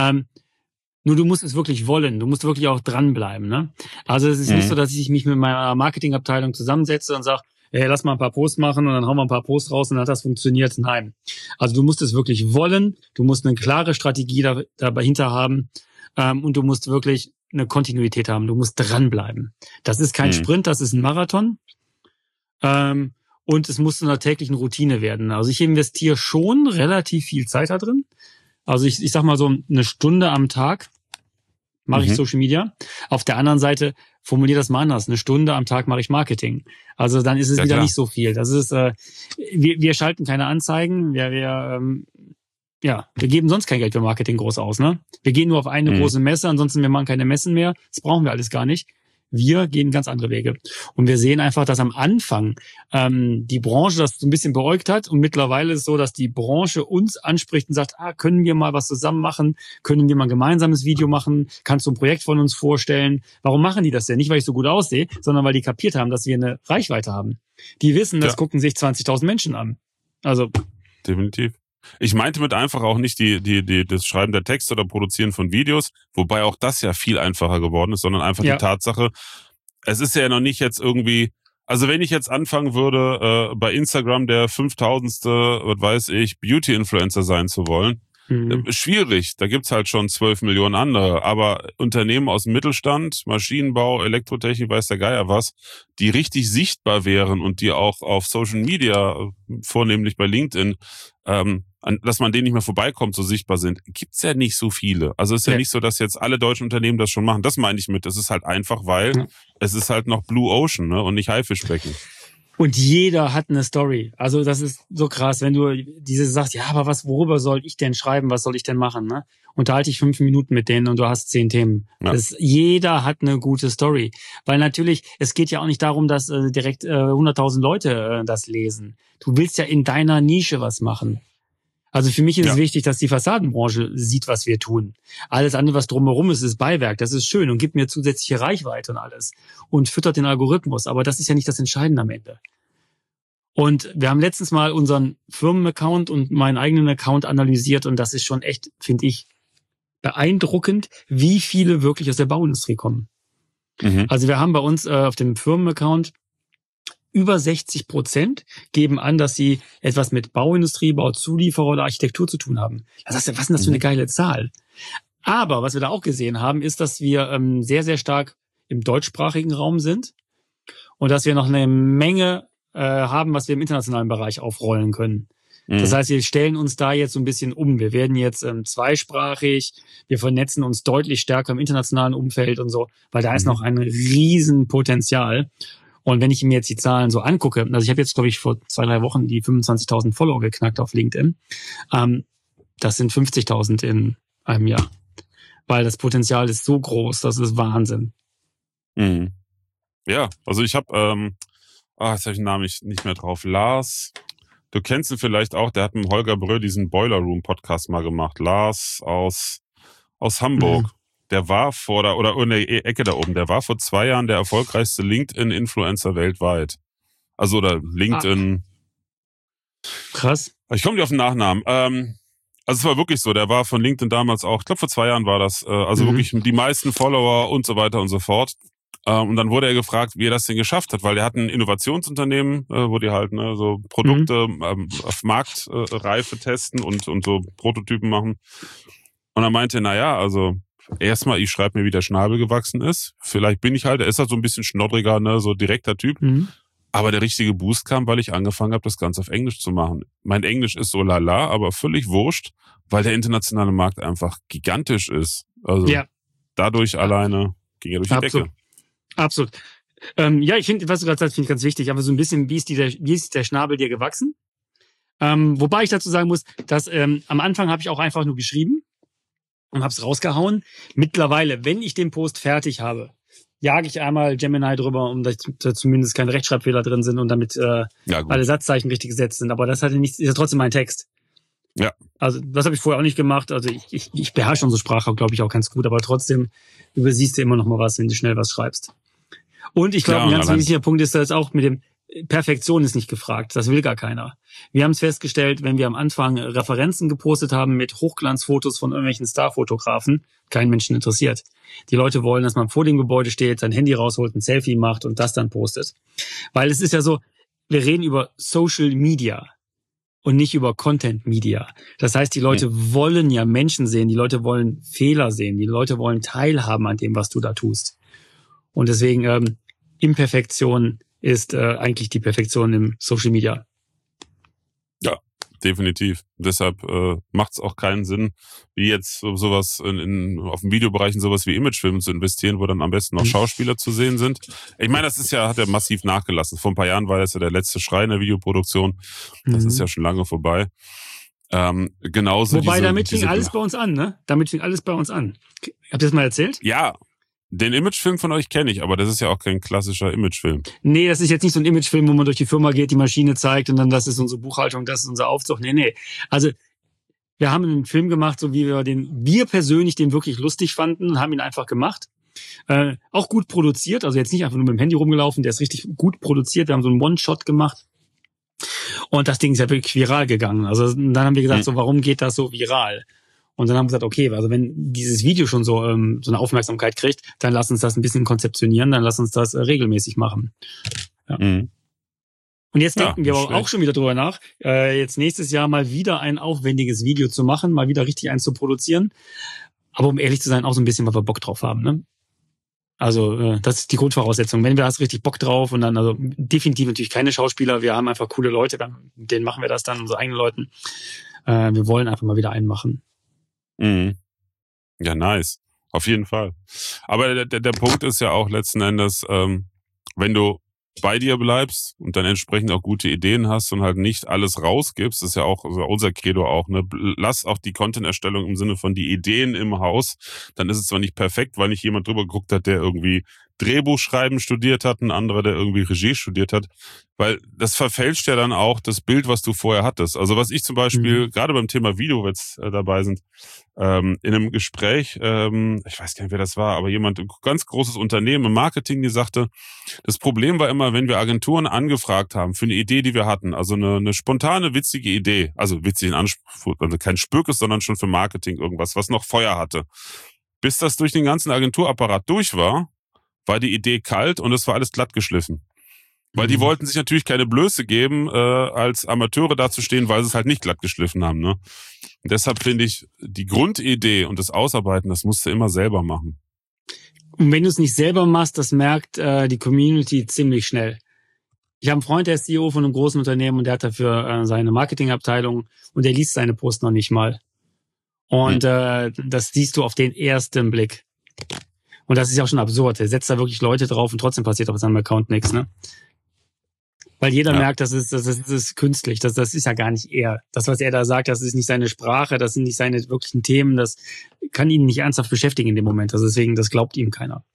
Nur du musst es wirklich wollen. Du musst wirklich auch dranbleiben. Ne? Also es ist nicht so, dass ich mich mit meiner Marketingabteilung zusammensetze und sage, hey, lass mal ein paar Posts machen und dann hauen wir ein paar Posts raus und dann hat das funktioniert. Nein. Also du musst es wirklich wollen. Du musst eine klare Strategie dahinter haben. Und du musst wirklich eine Kontinuität haben. Du musst dranbleiben. Das ist kein Sprint, das ist ein Marathon. Und es muss zu einer täglichen Routine werden. Also ich investiere schon relativ viel Zeit da drin. Also ich sag mal so eine Stunde am Tag mache ich Social Media. Auf der anderen Seite, formuliere das mal anders, eine Stunde am Tag mache ich Marketing. Also dann ist es wieder nicht so viel. Das ist, wir schalten keine Anzeigen, wir geben sonst kein Geld für Marketing groß aus, ne? Wir gehen nur auf eine große Messe, ansonsten wir machen keine Messen mehr. Das brauchen wir alles gar nicht. Wir gehen ganz andere Wege. Und wir sehen einfach, dass am Anfang die Branche das so ein bisschen beäugt hat. Und mittlerweile ist es so, dass die Branche uns anspricht und sagt, können wir mal was zusammen machen? Können wir mal ein gemeinsames Video machen? Kannst du ein Projekt von uns vorstellen? Warum machen die das denn? Nicht, weil ich so gut aussehe, sondern weil die kapiert haben, dass wir eine Reichweite haben. Die wissen, das gucken sich 20.000 Menschen an. Also definitiv. Ich meinte mit einfach auch nicht das Schreiben der Texte oder Produzieren von Videos, wobei auch das ja viel einfacher geworden ist, sondern einfach die Tatsache, es ist ja noch nicht jetzt irgendwie, also wenn ich jetzt anfangen würde, bei Instagram der 5000. was weiß ich, Beauty-Influencer sein zu wollen, schwierig, da gibt's halt schon 12 Millionen andere, aber Unternehmen aus dem Mittelstand, Maschinenbau, Elektrotechnik, weiß der Geier was, die richtig sichtbar wären und die auch auf Social Media, vornehmlich bei LinkedIn, dass man denen nicht mehr vorbeikommt, so sichtbar sind, gibt's ja nicht so viele. Also es ist ja nicht so, dass jetzt alle deutschen Unternehmen das schon machen. Das meine ich mit. Es ist halt einfach, weil es ist halt noch Blue Ocean, ne, und nicht Haifischbecken. Und jeder hat eine Story. Also das ist so krass, wenn du sagst, ja, aber worüber soll ich denn schreiben? Was soll ich denn machen? Ne? Unterhalte ich 5 Minuten mit denen und du hast 10 Themen. Ja. Jeder hat eine gute Story. Weil natürlich, es geht ja auch nicht darum, dass direkt 100.000 Leute das lesen. Du willst ja in deiner Nische was machen. Also für mich ist es wichtig, dass die Fassadenbranche sieht, was wir tun. Alles andere, was drumherum ist, ist Beiwerk. Das ist schön und gibt mir zusätzliche Reichweite und alles. Und füttert den Algorithmus. Aber das ist ja nicht das Entscheidende am Ende. Und wir haben letztens mal unseren Firmenaccount und meinen eigenen Account analysiert. Und das ist schon echt, finde ich, beeindruckend, wie viele wirklich aus der Bauindustrie kommen. Also wir haben bei uns auf dem Firmenaccount über 60% geben an, dass sie etwas mit Bauindustrie, Bauzulieferer oder Architektur zu tun haben. Da sagst du, was ist denn das für eine geile Zahl? Aber was wir da auch gesehen haben, ist, dass wir sehr, sehr stark im deutschsprachigen Raum sind und dass wir noch eine Menge haben, was wir im internationalen Bereich aufrollen können. Das heißt, wir stellen uns da jetzt so ein bisschen um. Wir werden jetzt zweisprachig, wir vernetzen uns deutlich stärker im internationalen Umfeld und so, weil da ist noch ein Riesenpotenzial. Und wenn ich mir jetzt die Zahlen so angucke, also ich habe jetzt, glaube ich, vor 2-3 Wochen die 25.000 Follower geknackt auf LinkedIn. Das sind 50.000 in einem Jahr. Weil das Potenzial ist so groß, das ist Wahnsinn. Ja, also ich habe, jetzt habe ich den Namen nicht mehr drauf. Lars, du kennst ihn vielleicht auch, der hat mit Holger Brö diesen Boiler Room Podcast mal gemacht. Lars aus Hamburg. Der war oder in der Ecke da oben, der war vor 2 Jahren der erfolgreichste LinkedIn-Influencer weltweit. Also, oder LinkedIn. Krass. Ich komme nicht auf den Nachnamen. Also es war wirklich so, der war von LinkedIn damals auch, ich glaube vor 2 Jahren war das, also wirklich die meisten Follower und so weiter und so fort. Und dann wurde er gefragt, wie er das denn geschafft hat, weil er hat ein Innovationsunternehmen, wo die halt so Produkte auf Marktreife testen und so Prototypen machen. Und er meinte, also erstmal, ich schreibe mir, wie der Schnabel gewachsen ist. Vielleicht bin ich halt, er ist halt so ein bisschen schnoddriger, ne, so direkter Typ. Aber der richtige Boost kam, weil ich angefangen habe, das Ganze auf Englisch zu machen. Mein Englisch ist so lala, aber völlig wurscht, weil der internationale Markt einfach gigantisch ist. Also dadurch alleine ging er durch die Decke. Absolut. Ja, ich finde, was du gerade sagst, finde ich ganz wichtig. Aber so ein bisschen, wie ist der Schnabel dir gewachsen? Wobei ich dazu sagen muss, dass am Anfang habe ich auch einfach nur geschrieben und habe es rausgehauen. Mittlerweile, wenn ich den Post fertig habe, jage ich einmal Gemini drüber, um dass da zumindest keine Rechtschreibfehler drin sind und damit alle Satzzeichen richtig gesetzt sind. Aber das ist ja trotzdem mein Text. Ja. Also das habe ich vorher auch nicht gemacht. Also ich beherrsche unsere Sprache, glaube ich, auch ganz gut. Aber trotzdem übersiehst du immer noch mal was, wenn du schnell was schreibst. Und ich glaube, ein ganz wichtiger Punkt ist das auch mit dem Perfektion ist nicht gefragt. Das will gar keiner. Wir haben es festgestellt, wenn wir am Anfang Referenzen gepostet haben mit Hochglanzfotos von irgendwelchen Starfotografen, keinen Menschen interessiert. Die Leute wollen, dass man vor dem Gebäude steht, sein Handy rausholt, ein Selfie macht und das dann postet. Weil es ist ja so, wir reden über Social Media und nicht über Content Media. Das heißt, die Leute wollen ja Menschen sehen, die Leute wollen Fehler sehen, die Leute wollen teilhaben an dem, was du da tust. Und deswegen Imperfektion ist eigentlich die Perfektion im Social Media. Ja, definitiv. Deshalb macht es auch keinen Sinn, wie jetzt sowas auf dem Videobereich in sowas wie Imagefilme zu investieren, wo dann am besten noch Schauspieler zu sehen sind. Ich meine, das hat ja massiv nachgelassen. Vor ein paar Jahren war das ja der letzte Schrei in der Videoproduktion. Das ist ja schon lange vorbei. Genauso Wobei, damit fing alles bei uns an, ne? Damit fing alles bei uns an. Habt ihr das mal erzählt? Ja. Den Imagefilm von euch kenne ich, aber das ist ja auch kein klassischer Imagefilm. Nee, das ist jetzt nicht so ein Imagefilm, wo man durch die Firma geht, die Maschine zeigt und dann das ist unsere Buchhaltung, das ist unser Aufzug. Nee. Also wir haben einen Film gemacht, so wie wir persönlich den wirklich lustig fanden und haben ihn einfach gemacht. Auch gut produziert, also jetzt nicht einfach nur mit dem Handy rumgelaufen, der ist richtig gut produziert. Wir haben so einen One-Shot gemacht und das Ding ist ja wirklich viral gegangen. Also dann haben wir gesagt, so warum geht das so viral? Und dann haben wir gesagt, okay, also wenn dieses Video schon so eine Aufmerksamkeit kriegt, dann lass uns das ein bisschen konzeptionieren, dann lass uns das regelmäßig machen. Ja. Und jetzt denken wir aber auch schon wieder drüber nach, jetzt nächstes Jahr mal wieder ein aufwendiges Video zu machen, mal wieder richtig eins zu produzieren. Aber um ehrlich zu sein, auch so ein bisschen, weil wir Bock drauf haben, ne? Also das ist die Grundvoraussetzung. Wenn wir hast richtig Bock drauf und dann, also definitiv natürlich keine Schauspieler, wir haben einfach coole Leute, mit denen machen wir das dann, unsere eigenen Leuten. Wir wollen einfach mal wieder einen machen. Ja, nice. Auf jeden Fall. Aber der Punkt ist ja auch letzten Endes, wenn du bei dir bleibst und dann entsprechend auch gute Ideen hast und halt nicht alles rausgibst, ist ja auch unser Credo auch, ne? Lass auch die Content-Erstellung im Sinne von die Ideen im Haus, dann ist es zwar nicht perfekt, weil nicht jemand drüber geguckt hat, der irgendwie Drehbuchschreiben studiert hat, ein anderer, der irgendwie Regie studiert hat, weil das verfälscht ja dann auch das Bild, was du vorher hattest. Also was ich zum Beispiel, gerade beim Thema Video, wenn wir jetzt dabei sind, in einem Gespräch, ich weiß gar nicht, wer das war, aber jemand, ein ganz großes Unternehmen im Marketing, die sagte, das Problem war immer, wenn wir Agenturen angefragt haben für eine Idee, die wir hatten, also eine spontane, witzige Idee, also witzig in Anspruch, also kein Spökes, sondern schon für Marketing irgendwas, was noch Feuer hatte. Bis das durch den ganzen Agenturapparat durch war die Idee kalt und es war alles glatt geschliffen. Weil die wollten sich natürlich keine Blöße geben, als Amateure dazustehen, weil sie es halt nicht glatt geschliffen haben. Ne? Und deshalb finde ich, die Grundidee und das Ausarbeiten, das musst du immer selber machen. Und wenn du es nicht selber machst, das merkt die Community ziemlich schnell. Ich habe einen Freund, der ist CEO von einem großen Unternehmen und der hat dafür seine Marketingabteilung und der liest seine Post noch nicht mal. Und das siehst du auf den ersten Blick. Und das ist ja auch schon absurd. Er setzt da wirklich Leute drauf und trotzdem passiert auf seinem Account nichts, ne? Weil jeder merkt, das ist künstlich. Das ist ja gar nicht er. Das, was er da sagt, das ist nicht seine Sprache, das sind nicht seine wirklichen Themen. Das kann ihn nicht ernsthaft beschäftigen in dem Moment. Also deswegen, das glaubt ihm keiner.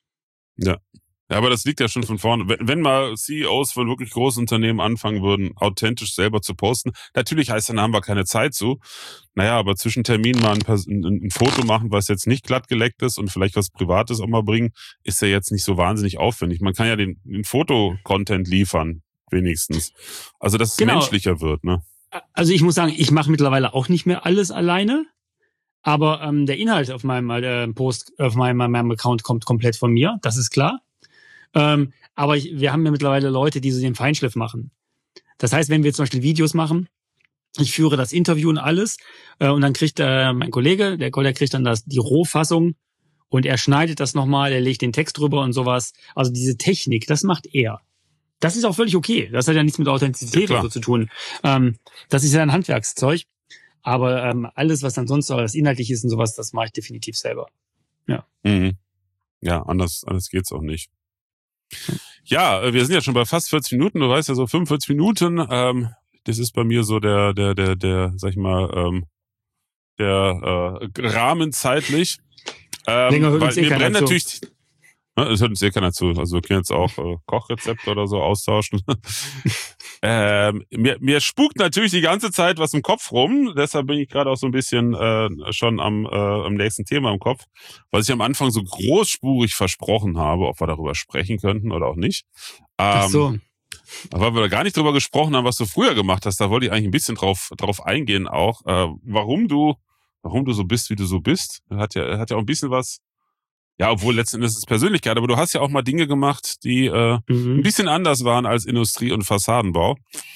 Ja. Ja, aber das liegt ja schon von vorne. Wenn mal CEOs von wirklich großen Unternehmen anfangen würden, authentisch selber zu posten, natürlich heißt dann, haben wir keine Zeit zu. Naja, aber zwischen Terminen mal ein Foto machen, was jetzt nicht glatt geleckt ist und vielleicht was Privates auch mal bringen, ist ja jetzt nicht so wahnsinnig aufwendig. Man kann ja den Foto-Content liefern, wenigstens. Also, dass es menschlicher wird, ne? Also ich muss sagen, ich mache mittlerweile auch nicht mehr alles alleine. Aber der Inhalt auf meinem Post, auf meinem Account kommt komplett von mir, das ist klar. Aber wir haben ja mittlerweile Leute, die so den Feinschliff machen. Das heißt, wenn wir zum Beispiel Videos machen, Ich führe das Interview und alles. Und dann kriegt mein Kollege, der Kollege kriegt dann die Rohfassung und er schneidet das nochmal, er legt den Text drüber und sowas. Also diese Technik, das macht er. Das ist auch völlig okay. Das hat ja nichts mit Authentizität oder so zu tun. Das ist ja ein Handwerkszeug. Aber alles, was dann sonst so das inhaltlich ist und sowas, das mache ich definitiv selber. Ja. Mhm. Ja, anders geht's auch nicht. Ja, wir sind ja schon bei fast 40 Minuten. Du weißt ja, so 45 Minuten, das ist bei mir so der, sag ich mal, der Rahmen zeitlich. Länger hört uns weil eh mir keiner brennt zu. natürlich, es hört uns eh keiner zu. Also wir können jetzt auch Kochrezepte oder so austauschen. Mir spukt natürlich die ganze Zeit was im Kopf rum, deshalb bin ich gerade auch so ein bisschen schon am nächsten Thema im Kopf, was ich am Anfang so großspurig versprochen habe, ob wir darüber sprechen könnten oder auch nicht. Ach so. Aber weil wir da gar nicht drüber gesprochen haben, was du früher gemacht hast, da wollte ich eigentlich ein bisschen drauf eingehen auch, warum du so bist, wie du so bist. Hat ja auch ein bisschen was. Ja, obwohl letzten Endes ist es Persönlichkeit, aber du hast ja auch mal Dinge gemacht, die ein bisschen anders waren als Industrie- und Fassadenbau.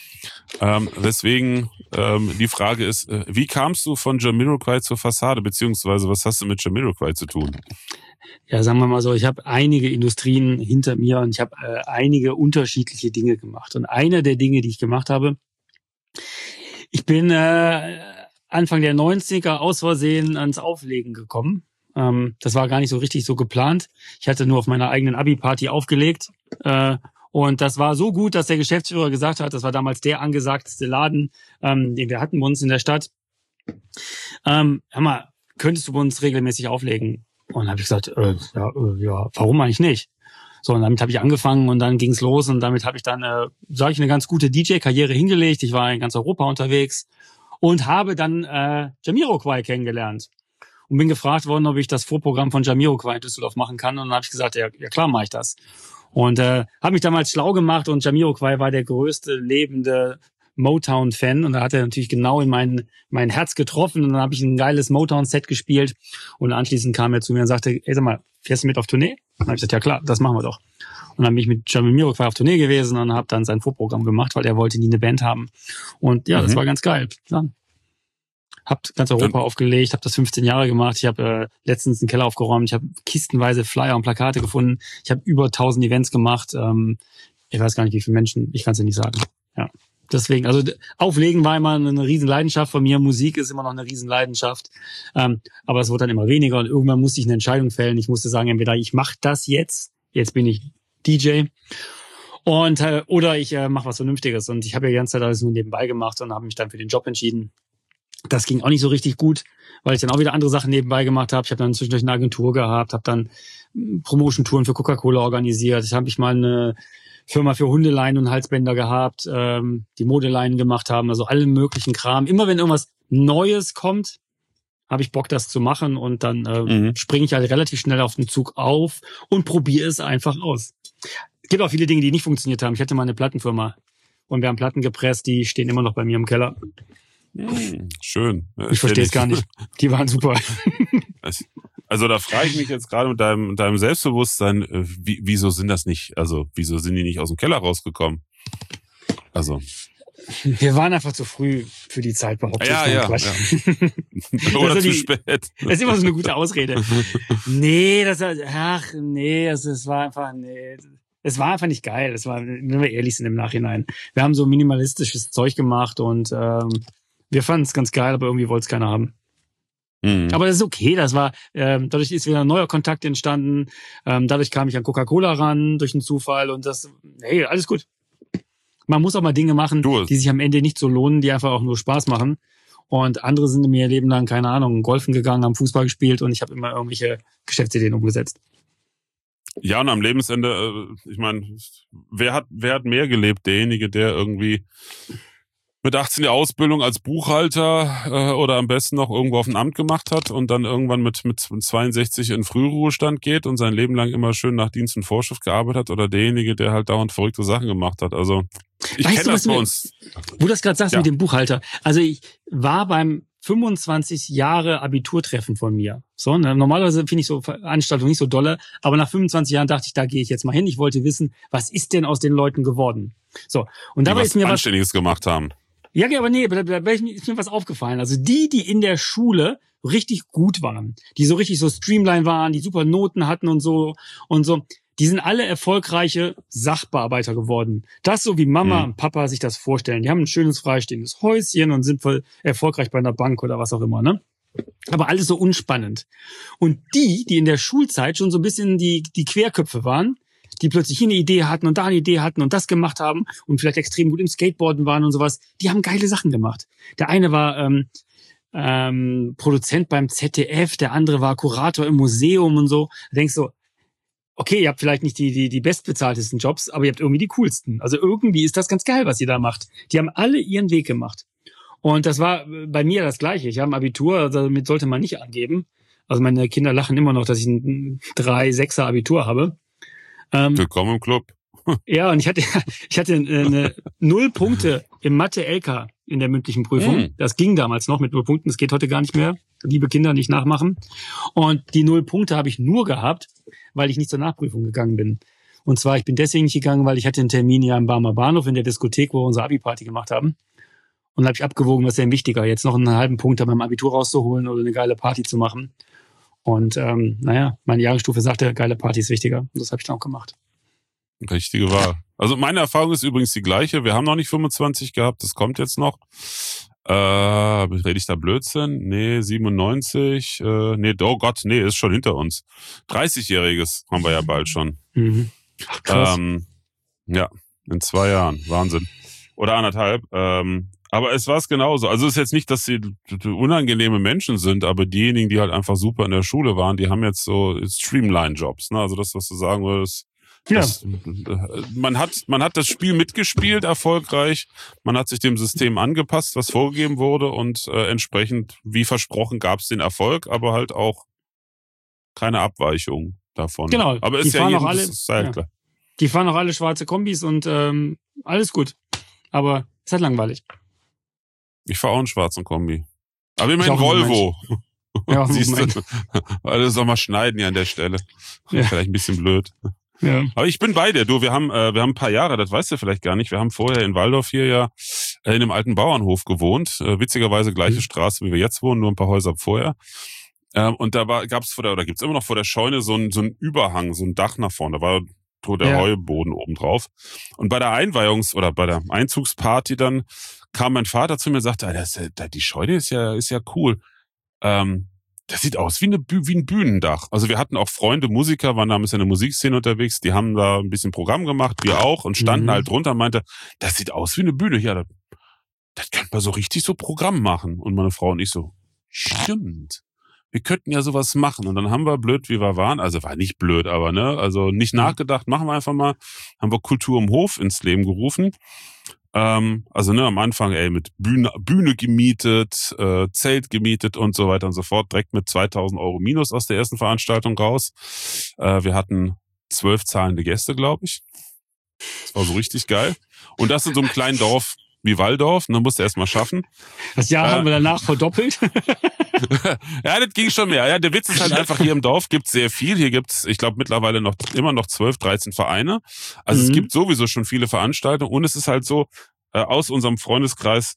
Deswegen die Frage ist, wie kamst du von Jamiroquai zur Fassade, beziehungsweise was hast du mit Jamiroquai zu tun? Ja, sagen wir mal so, ich habe einige Industrien hinter mir und ich habe einige unterschiedliche Dinge gemacht. Und einer der Dinge, die ich gemacht habe, ich bin Anfang der 90er aus Versehen ans Auflegen gekommen. Das war gar nicht so richtig so geplant. Ich hatte nur auf meiner eigenen Abi-Party aufgelegt. Und das war so gut, dass der Geschäftsführer gesagt hat, das war damals der angesagteste Laden, den wir hatten bei uns in der Stadt. Hör mal, könntest du bei uns regelmäßig auflegen? Und dann habe ich gesagt, ja, warum eigentlich nicht? So, und damit habe ich angefangen und dann ging's los und damit habe ich dann, eine ganz gute DJ-Karriere hingelegt. Ich war in ganz Europa unterwegs und habe dann Jamiroquai kennengelernt. Und bin gefragt worden, ob ich das Vorprogramm von Jamiroquai in Düsseldorf machen kann. Und dann habe ich gesagt, ja klar mache ich das. Und habe mich damals schlau gemacht und Jamiroquai war der größte lebende Motown-Fan. Und da hat er natürlich genau in mein Herz getroffen. Und dann habe ich ein geiles Motown-Set gespielt. Und anschließend kam er zu mir und sagte, ey, sag mal, fährst du mit auf Tournee? Und dann habe ich gesagt, ja klar, das machen wir doch. Und dann bin ich mit Jamiroquai auf Tournee gewesen und habe dann sein Vorprogramm gemacht, weil er wollte nie eine Band haben. Und ja, das war ganz geil. Ja. Hab ganz Europa aufgelegt, habe das 15 Jahre gemacht. Ich habe letztens einen Keller aufgeräumt. Ich habe kistenweise Flyer und Plakate gefunden. Ich habe über 1000 Events gemacht. Ich weiß gar nicht, wie viele Menschen. Ich kann es dir nicht sagen. Ja, deswegen, also Auflegen war immer eine riesen Leidenschaft von mir. Musik ist immer noch eine riesen Leidenschaft. Aber es wurde dann immer weniger und irgendwann musste ich eine Entscheidung fällen. Ich musste sagen, entweder ich mache das jetzt bin ich DJ, und oder ich mache was Vernünftiges. Und ich habe ja die ganze Zeit alles nur nebenbei gemacht und habe mich dann für den Job entschieden. Das ging auch nicht so richtig gut, weil ich dann auch wieder andere Sachen nebenbei gemacht habe. Ich habe dann zwischendurch eine Agentur gehabt, habe dann Promotion-Touren für Coca-Cola organisiert. Ich habe mal eine Firma für Hundeleinen und Halsbänder gehabt, die Modeleinen gemacht haben, also allen möglichen Kram. Immer wenn irgendwas Neues kommt, habe ich Bock, das zu machen und dann springe ich halt relativ schnell auf den Zug auf und probiere es einfach aus. Es gibt auch viele Dinge, die nicht funktioniert haben. Ich hatte mal eine Plattenfirma und wir haben Platten gepresst, die stehen immer noch bei mir im Keller. Schön. Ich verstehe es gar nicht. Die waren super. Also da frage ich mich jetzt gerade mit deinem Selbstbewusstsein, wieso sind das nicht, also wieso sind die nicht aus dem Keller rausgekommen? Also. Wir waren einfach zu früh für die Zeit, behaupte ich. Ja. Oder zu spät. Das ist immer so eine gute Ausrede. Es war einfach nicht geil. Es war, wenn wir ehrlich sind im Nachhinein. Wir haben so minimalistisches Zeug gemacht und wir fanden es ganz geil, aber irgendwie wollte es keiner haben. Aber das ist okay, das war, dadurch ist wieder ein neuer Kontakt entstanden, dadurch kam ich an Coca-Cola ran, durch einen Zufall und hey, alles gut. Man muss auch mal Dinge machen, die sich am Ende nicht so lohnen, die einfach auch nur Spaß machen. Und andere sind in mir Leben lang, keine Ahnung, golfen gegangen, haben Fußball gespielt und ich habe immer irgendwelche Geschäftsideen umgesetzt. Ja, und am Lebensende, ich meine, wer hat mehr gelebt? Derjenige, der irgendwie mit 18 die Ausbildung als Buchhalter oder am besten noch irgendwo auf ein Amt gemacht hat und dann irgendwann mit 62 in Frühruhestand geht und sein Leben lang immer schön nach Dienst und Vorschrift gearbeitet hat, oder derjenige, der halt dauernd verrückte Sachen gemacht hat. Also ich kenne das bei uns. Wo du das gerade sagst mit dem Buchhalter. Also ich war beim 25 Jahre Abiturtreffen von mir. So, normalerweise finde ich so Veranstaltungen nicht so dolle, aber nach 25 Jahren dachte ich, da gehe ich jetzt mal hin. Ich wollte wissen, was ist denn aus den Leuten geworden? So, und dabei ist mir was Anständiges gemacht haben. Ja, aber nee, da ist mir was aufgefallen. Also die in der Schule richtig gut waren, die so richtig so Streamline waren, die super Noten hatten und so, die sind alle erfolgreiche Sachbearbeiter geworden. Das so wie Mama und Papa sich das vorstellen. Die haben ein schönes freistehendes Häuschen und sind voll erfolgreich bei einer Bank oder was auch immer, ne? Aber alles so unspannend. Und die in der Schulzeit schon so ein bisschen die Querköpfe waren, die plötzlich hier eine Idee hatten und da eine Idee hatten und das gemacht haben und vielleicht extrem gut im Skateboarden waren und sowas, die haben geile Sachen gemacht. Der eine war Produzent beim ZDF, der andere war Kurator im Museum und so. Da denkst du, okay, ihr habt vielleicht nicht die bestbezahltesten Jobs, aber ihr habt irgendwie die coolsten. Also irgendwie ist das ganz geil, was ihr da macht. Die haben alle ihren Weg gemacht. Und das war bei mir das Gleiche. Ich habe ein Abitur, also damit sollte man nicht angeben. Also meine Kinder lachen immer noch, dass ich ein 3,6er Abitur habe. Willkommen im Club. Ja, und ich hatte eine 0 Punkte im Mathe-LK in der mündlichen Prüfung. Das ging damals noch mit 0 Punkten, das geht heute gar nicht mehr. Liebe Kinder, nicht nachmachen. Und die 0 Punkte habe ich nur gehabt, weil ich nicht zur Nachprüfung gegangen bin. Und zwar, ich bin deswegen nicht gegangen, weil ich hatte einen Termin ja am Barmer Bahnhof in der Diskothek, wo wir unsere Abi-Party gemacht haben. Und da habe ich abgewogen, was ist denn wichtiger, jetzt noch einen halben Punkt beim Abitur rauszuholen oder eine geile Party zu machen. Und meine Jahresstufe sagte, geile Party ist wichtiger. Und das habe ich dann auch gemacht. Richtige Wahl. Also meine Erfahrung ist übrigens die gleiche. Wir haben noch nicht 25 gehabt, das kommt jetzt noch. Rede ich da Blödsinn? Nee, 97. Oh Gott, nee, ist schon hinter uns. 30-Jähriges haben wir ja bald schon. Mhm. Ach, krass. Ja, in 2 Jahren. Wahnsinn. Oder 1,5. Aber es war es genauso. Also es ist jetzt nicht, dass sie unangenehme Menschen sind, aber diejenigen, die halt einfach super in der Schule waren, die haben jetzt so Streamline-Jobs. Ne? Also das, was du sagen würdest, man hat das Spiel mitgespielt, erfolgreich. Man hat sich dem System angepasst, was vorgegeben wurde und entsprechend, wie versprochen, gab es den Erfolg, aber halt auch keine Abweichung davon. Genau. Aber ist ja jedem klar. Die fahren auch alle schwarze Kombis und alles gut. Aber ist halt langweilig. Ich fahre auch einen schwarzen Kombi. Aber immerhin Volvo. Ja, siehst du, alle soll mal schneiden hier an der Stelle. Ja. Vielleicht ein bisschen blöd. Ja. Aber ich bin bei dir. Du, wir haben ein paar Jahre, das weißt du vielleicht gar nicht. Wir haben vorher in Walldorf hier ja in einem alten Bauernhof gewohnt. Witzigerweise gleiche Straße, wie wir jetzt wohnen, nur ein paar Häuser vorher. Und da gibt's immer noch vor der Scheune so ein Überhang, so ein Dach nach vorne. Da war der Heuboden oben drauf. Und bei der bei der Einzugsparty dann kam mein Vater zu mir und sagte, die Scheune ist ja cool. Das sieht aus wie ein Bühnendach. Also wir hatten auch Freunde, Musiker, waren damals in der Musikszene unterwegs, die haben da ein bisschen Programm gemacht, wir auch, und standen halt drunter und meinte, das sieht aus wie eine Bühne. Ja, das kann man so richtig so Programm machen. Und meine Frau und ich so, stimmt. Wir könnten ja sowas machen. Und dann haben wir, blöd wie wir waren, also war nicht blöd, aber also nicht nachgedacht, machen wir einfach mal, haben wir Kultur im Hof ins Leben gerufen. Am Anfang, mit Bühne gemietet, Zelt gemietet und so weiter und so fort, direkt mit 2.000 € minus aus der ersten Veranstaltung raus. Wir hatten 12 zahlende Gäste, glaube ich. Das war so richtig geil. Und das in so einem kleinen Dorf wie Walldorf, und dann musst du erst mal schaffen. Das Jahr haben wir danach verdoppelt. Ja, das ging schon mehr. Ja, der Witz ist halt einfach, hier im Dorf gibt's sehr viel. Hier gibt's, ich glaube, mittlerweile immer noch 12, 13 Vereine. Also es gibt sowieso schon viele Veranstaltungen, und es ist halt so, außer unseres Freundeskreises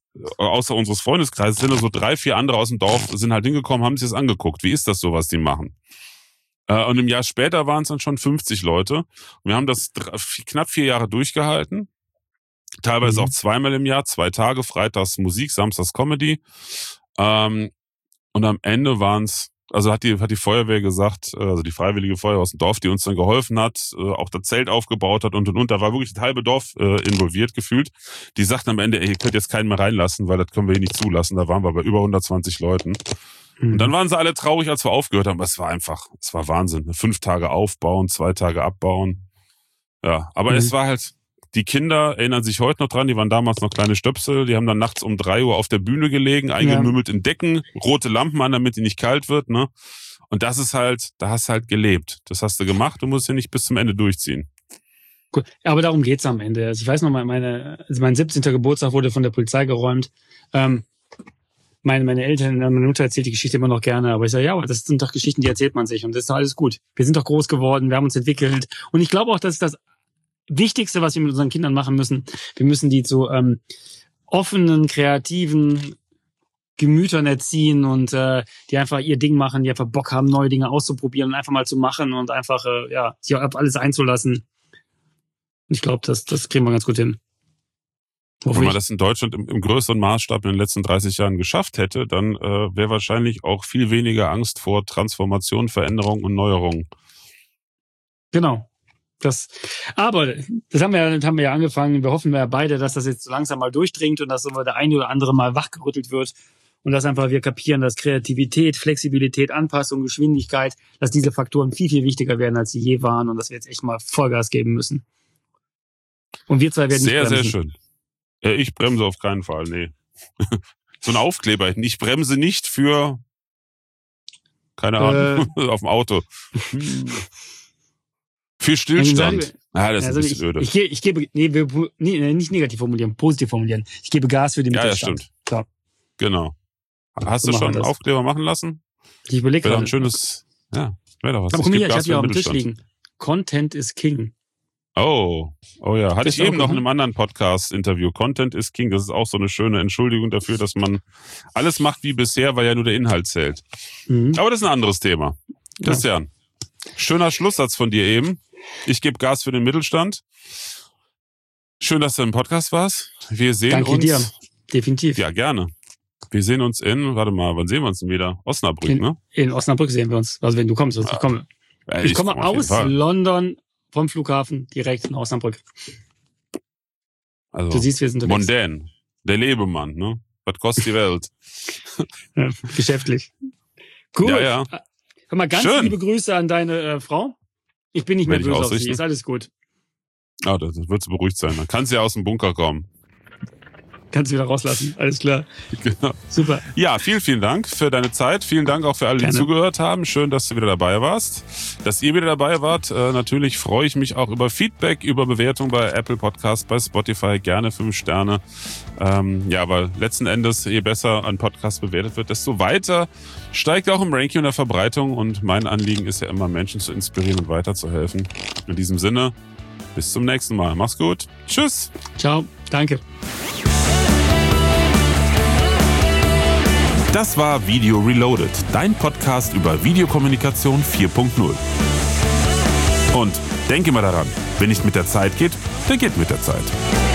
sind da so 3, 4 andere aus dem Dorf, sind halt hingekommen, haben sich das angeguckt. Wie ist das so, was die machen? Und im Jahr später waren es dann schon 50 Leute. Und wir haben das knapp 4 Jahre durchgehalten. Teilweise auch 2-mal im Jahr, 2 Tage, freitags Musik, samstags Comedy. Und am Ende waren's, also hat die Feuerwehr gesagt, also die Freiwillige Feuerwehr aus dem Dorf, die uns dann geholfen hat, auch das Zelt aufgebaut hat und. Da war wirklich das halbe Dorf involviert gefühlt. Die sagten am Ende, ihr könnt jetzt keinen mehr reinlassen, weil das können wir hier nicht zulassen. Da waren wir bei über 120 Leuten. Und dann waren sie alle traurig, als wir aufgehört haben. Aber es war Wahnsinn. 5 Tage aufbauen, 2 Tage abbauen. Ja, aber es war halt, die Kinder erinnern sich heute noch dran, die waren damals noch kleine Stöpsel, die haben dann nachts um 3 Uhr auf der Bühne gelegen, eingemümmelt in Decken, rote Lampen an, damit die nicht kalt wird, ne? Und das ist halt, da hast du halt gelebt. Das hast du gemacht, du musst ja nicht bis zum Ende durchziehen. Cool. Ja, aber darum geht's am Ende. Also ich weiß noch, mein 17. Geburtstag wurde von der Polizei geräumt. Meine Eltern, meine Mutter erzählt die Geschichte immer noch gerne, aber ich sage, ja, aber das sind doch Geschichten, die erzählt man sich, und das ist doch alles gut. Wir sind doch groß geworden, wir haben uns entwickelt, und ich glaube auch, dass das Wichtigste, was wir mit unseren Kindern machen müssen, wir müssen die zu offenen, kreativen Gemütern erziehen und die einfach ihr Ding machen, die einfach Bock haben, neue Dinge auszuprobieren und einfach mal zu machen und einfach sich auf alles einzulassen. Und ich glaube, das kriegen wir ganz gut hin. Wenn man das in Deutschland im größeren Maßstab in den letzten 30 Jahren geschafft hätte, dann wäre wahrscheinlich auch viel weniger Angst vor Transformation, Veränderung und Neuerung. Genau. Das haben wir ja angefangen. Wir hoffen ja beide, dass das jetzt so langsam mal durchdringt und dass so der eine oder andere mal wachgerüttelt wird und dass einfach wir kapieren, dass Kreativität, Flexibilität, Anpassung, Geschwindigkeit, dass diese Faktoren viel, viel wichtiger werden, als sie je waren und dass wir jetzt echt mal Vollgas geben müssen. Und wir zwei werden nicht bremsen. Sehr, sehr schön. Ich bremse auf keinen Fall, nee. So ein Aufkleber. Ich bremse nicht für, keine Ahnung, auf dem Auto. Für Stillstand. Das ist ein bisschen öde. Ich gebe, nicht negativ formulieren, positiv formulieren. Ich gebe Gas für den Mittelstand. Ja, stimmt. So. Genau. Hast du schon einen Aufkleber machen lassen? Ich überlege gerade. Ein schönes, wäre doch was. Aber guck mal hier, ich habe hier auf dem Tisch liegen. Content is King. Oh ja. Hatte ich eben noch in einem anderen Podcast-Interview. Content is King. Das ist auch so eine schöne Entschuldigung dafür, dass man alles macht wie bisher, weil ja nur der Inhalt zählt. Aber das ist ein anderes Thema. Christian, schöner Schlusssatz von dir eben. Ich gebe Gas für den Mittelstand. Schön, dass du im Podcast warst. Wir sehen uns. Danke dir. Definitiv. Ja, gerne. Wir sehen uns wann sehen wir uns denn wieder? Osnabrück, ne? In Osnabrück sehen wir uns. Also wenn du kommst, ich komme. Ich komme aus London vom Flughafen direkt nach Osnabrück. Also, du siehst, wir sind unterwegs. Mondän. Der Lebemann, ne? Was kostet die Welt? Ja, geschäftlich. Gut. Ja. Hör mal, ganz liebe Grüße an deine Frau. Ich bin nicht mehr böse auf sie. Ist alles gut. Das wird so beruhigt sein. Dann kannst du ja aus dem Bunker kommen. Kannst du wieder rauslassen. Alles klar. Genau. Super. Ja, vielen Dank für deine Zeit. Vielen Dank auch für alle, die zugehört haben. Schön, dass du wieder dabei warst. Dass ihr wieder dabei wart. Natürlich freue ich mich auch über Feedback, über Bewertung bei Apple Podcast, bei Spotify. Gerne 5 Sterne. Weil letzten Endes, je besser ein Podcast bewertet wird, desto weiter steigt auch im Ranking und der Verbreitung. Und mein Anliegen ist ja immer, Menschen zu inspirieren und weiterzuhelfen. In diesem Sinne, bis zum nächsten Mal. Mach's gut. Tschüss. Ciao. Danke. Das war Video Reloaded, dein Podcast über Videokommunikation 4.0. Und denke mal daran, wenn nicht mit der Zeit geht, dann geht mit der Zeit.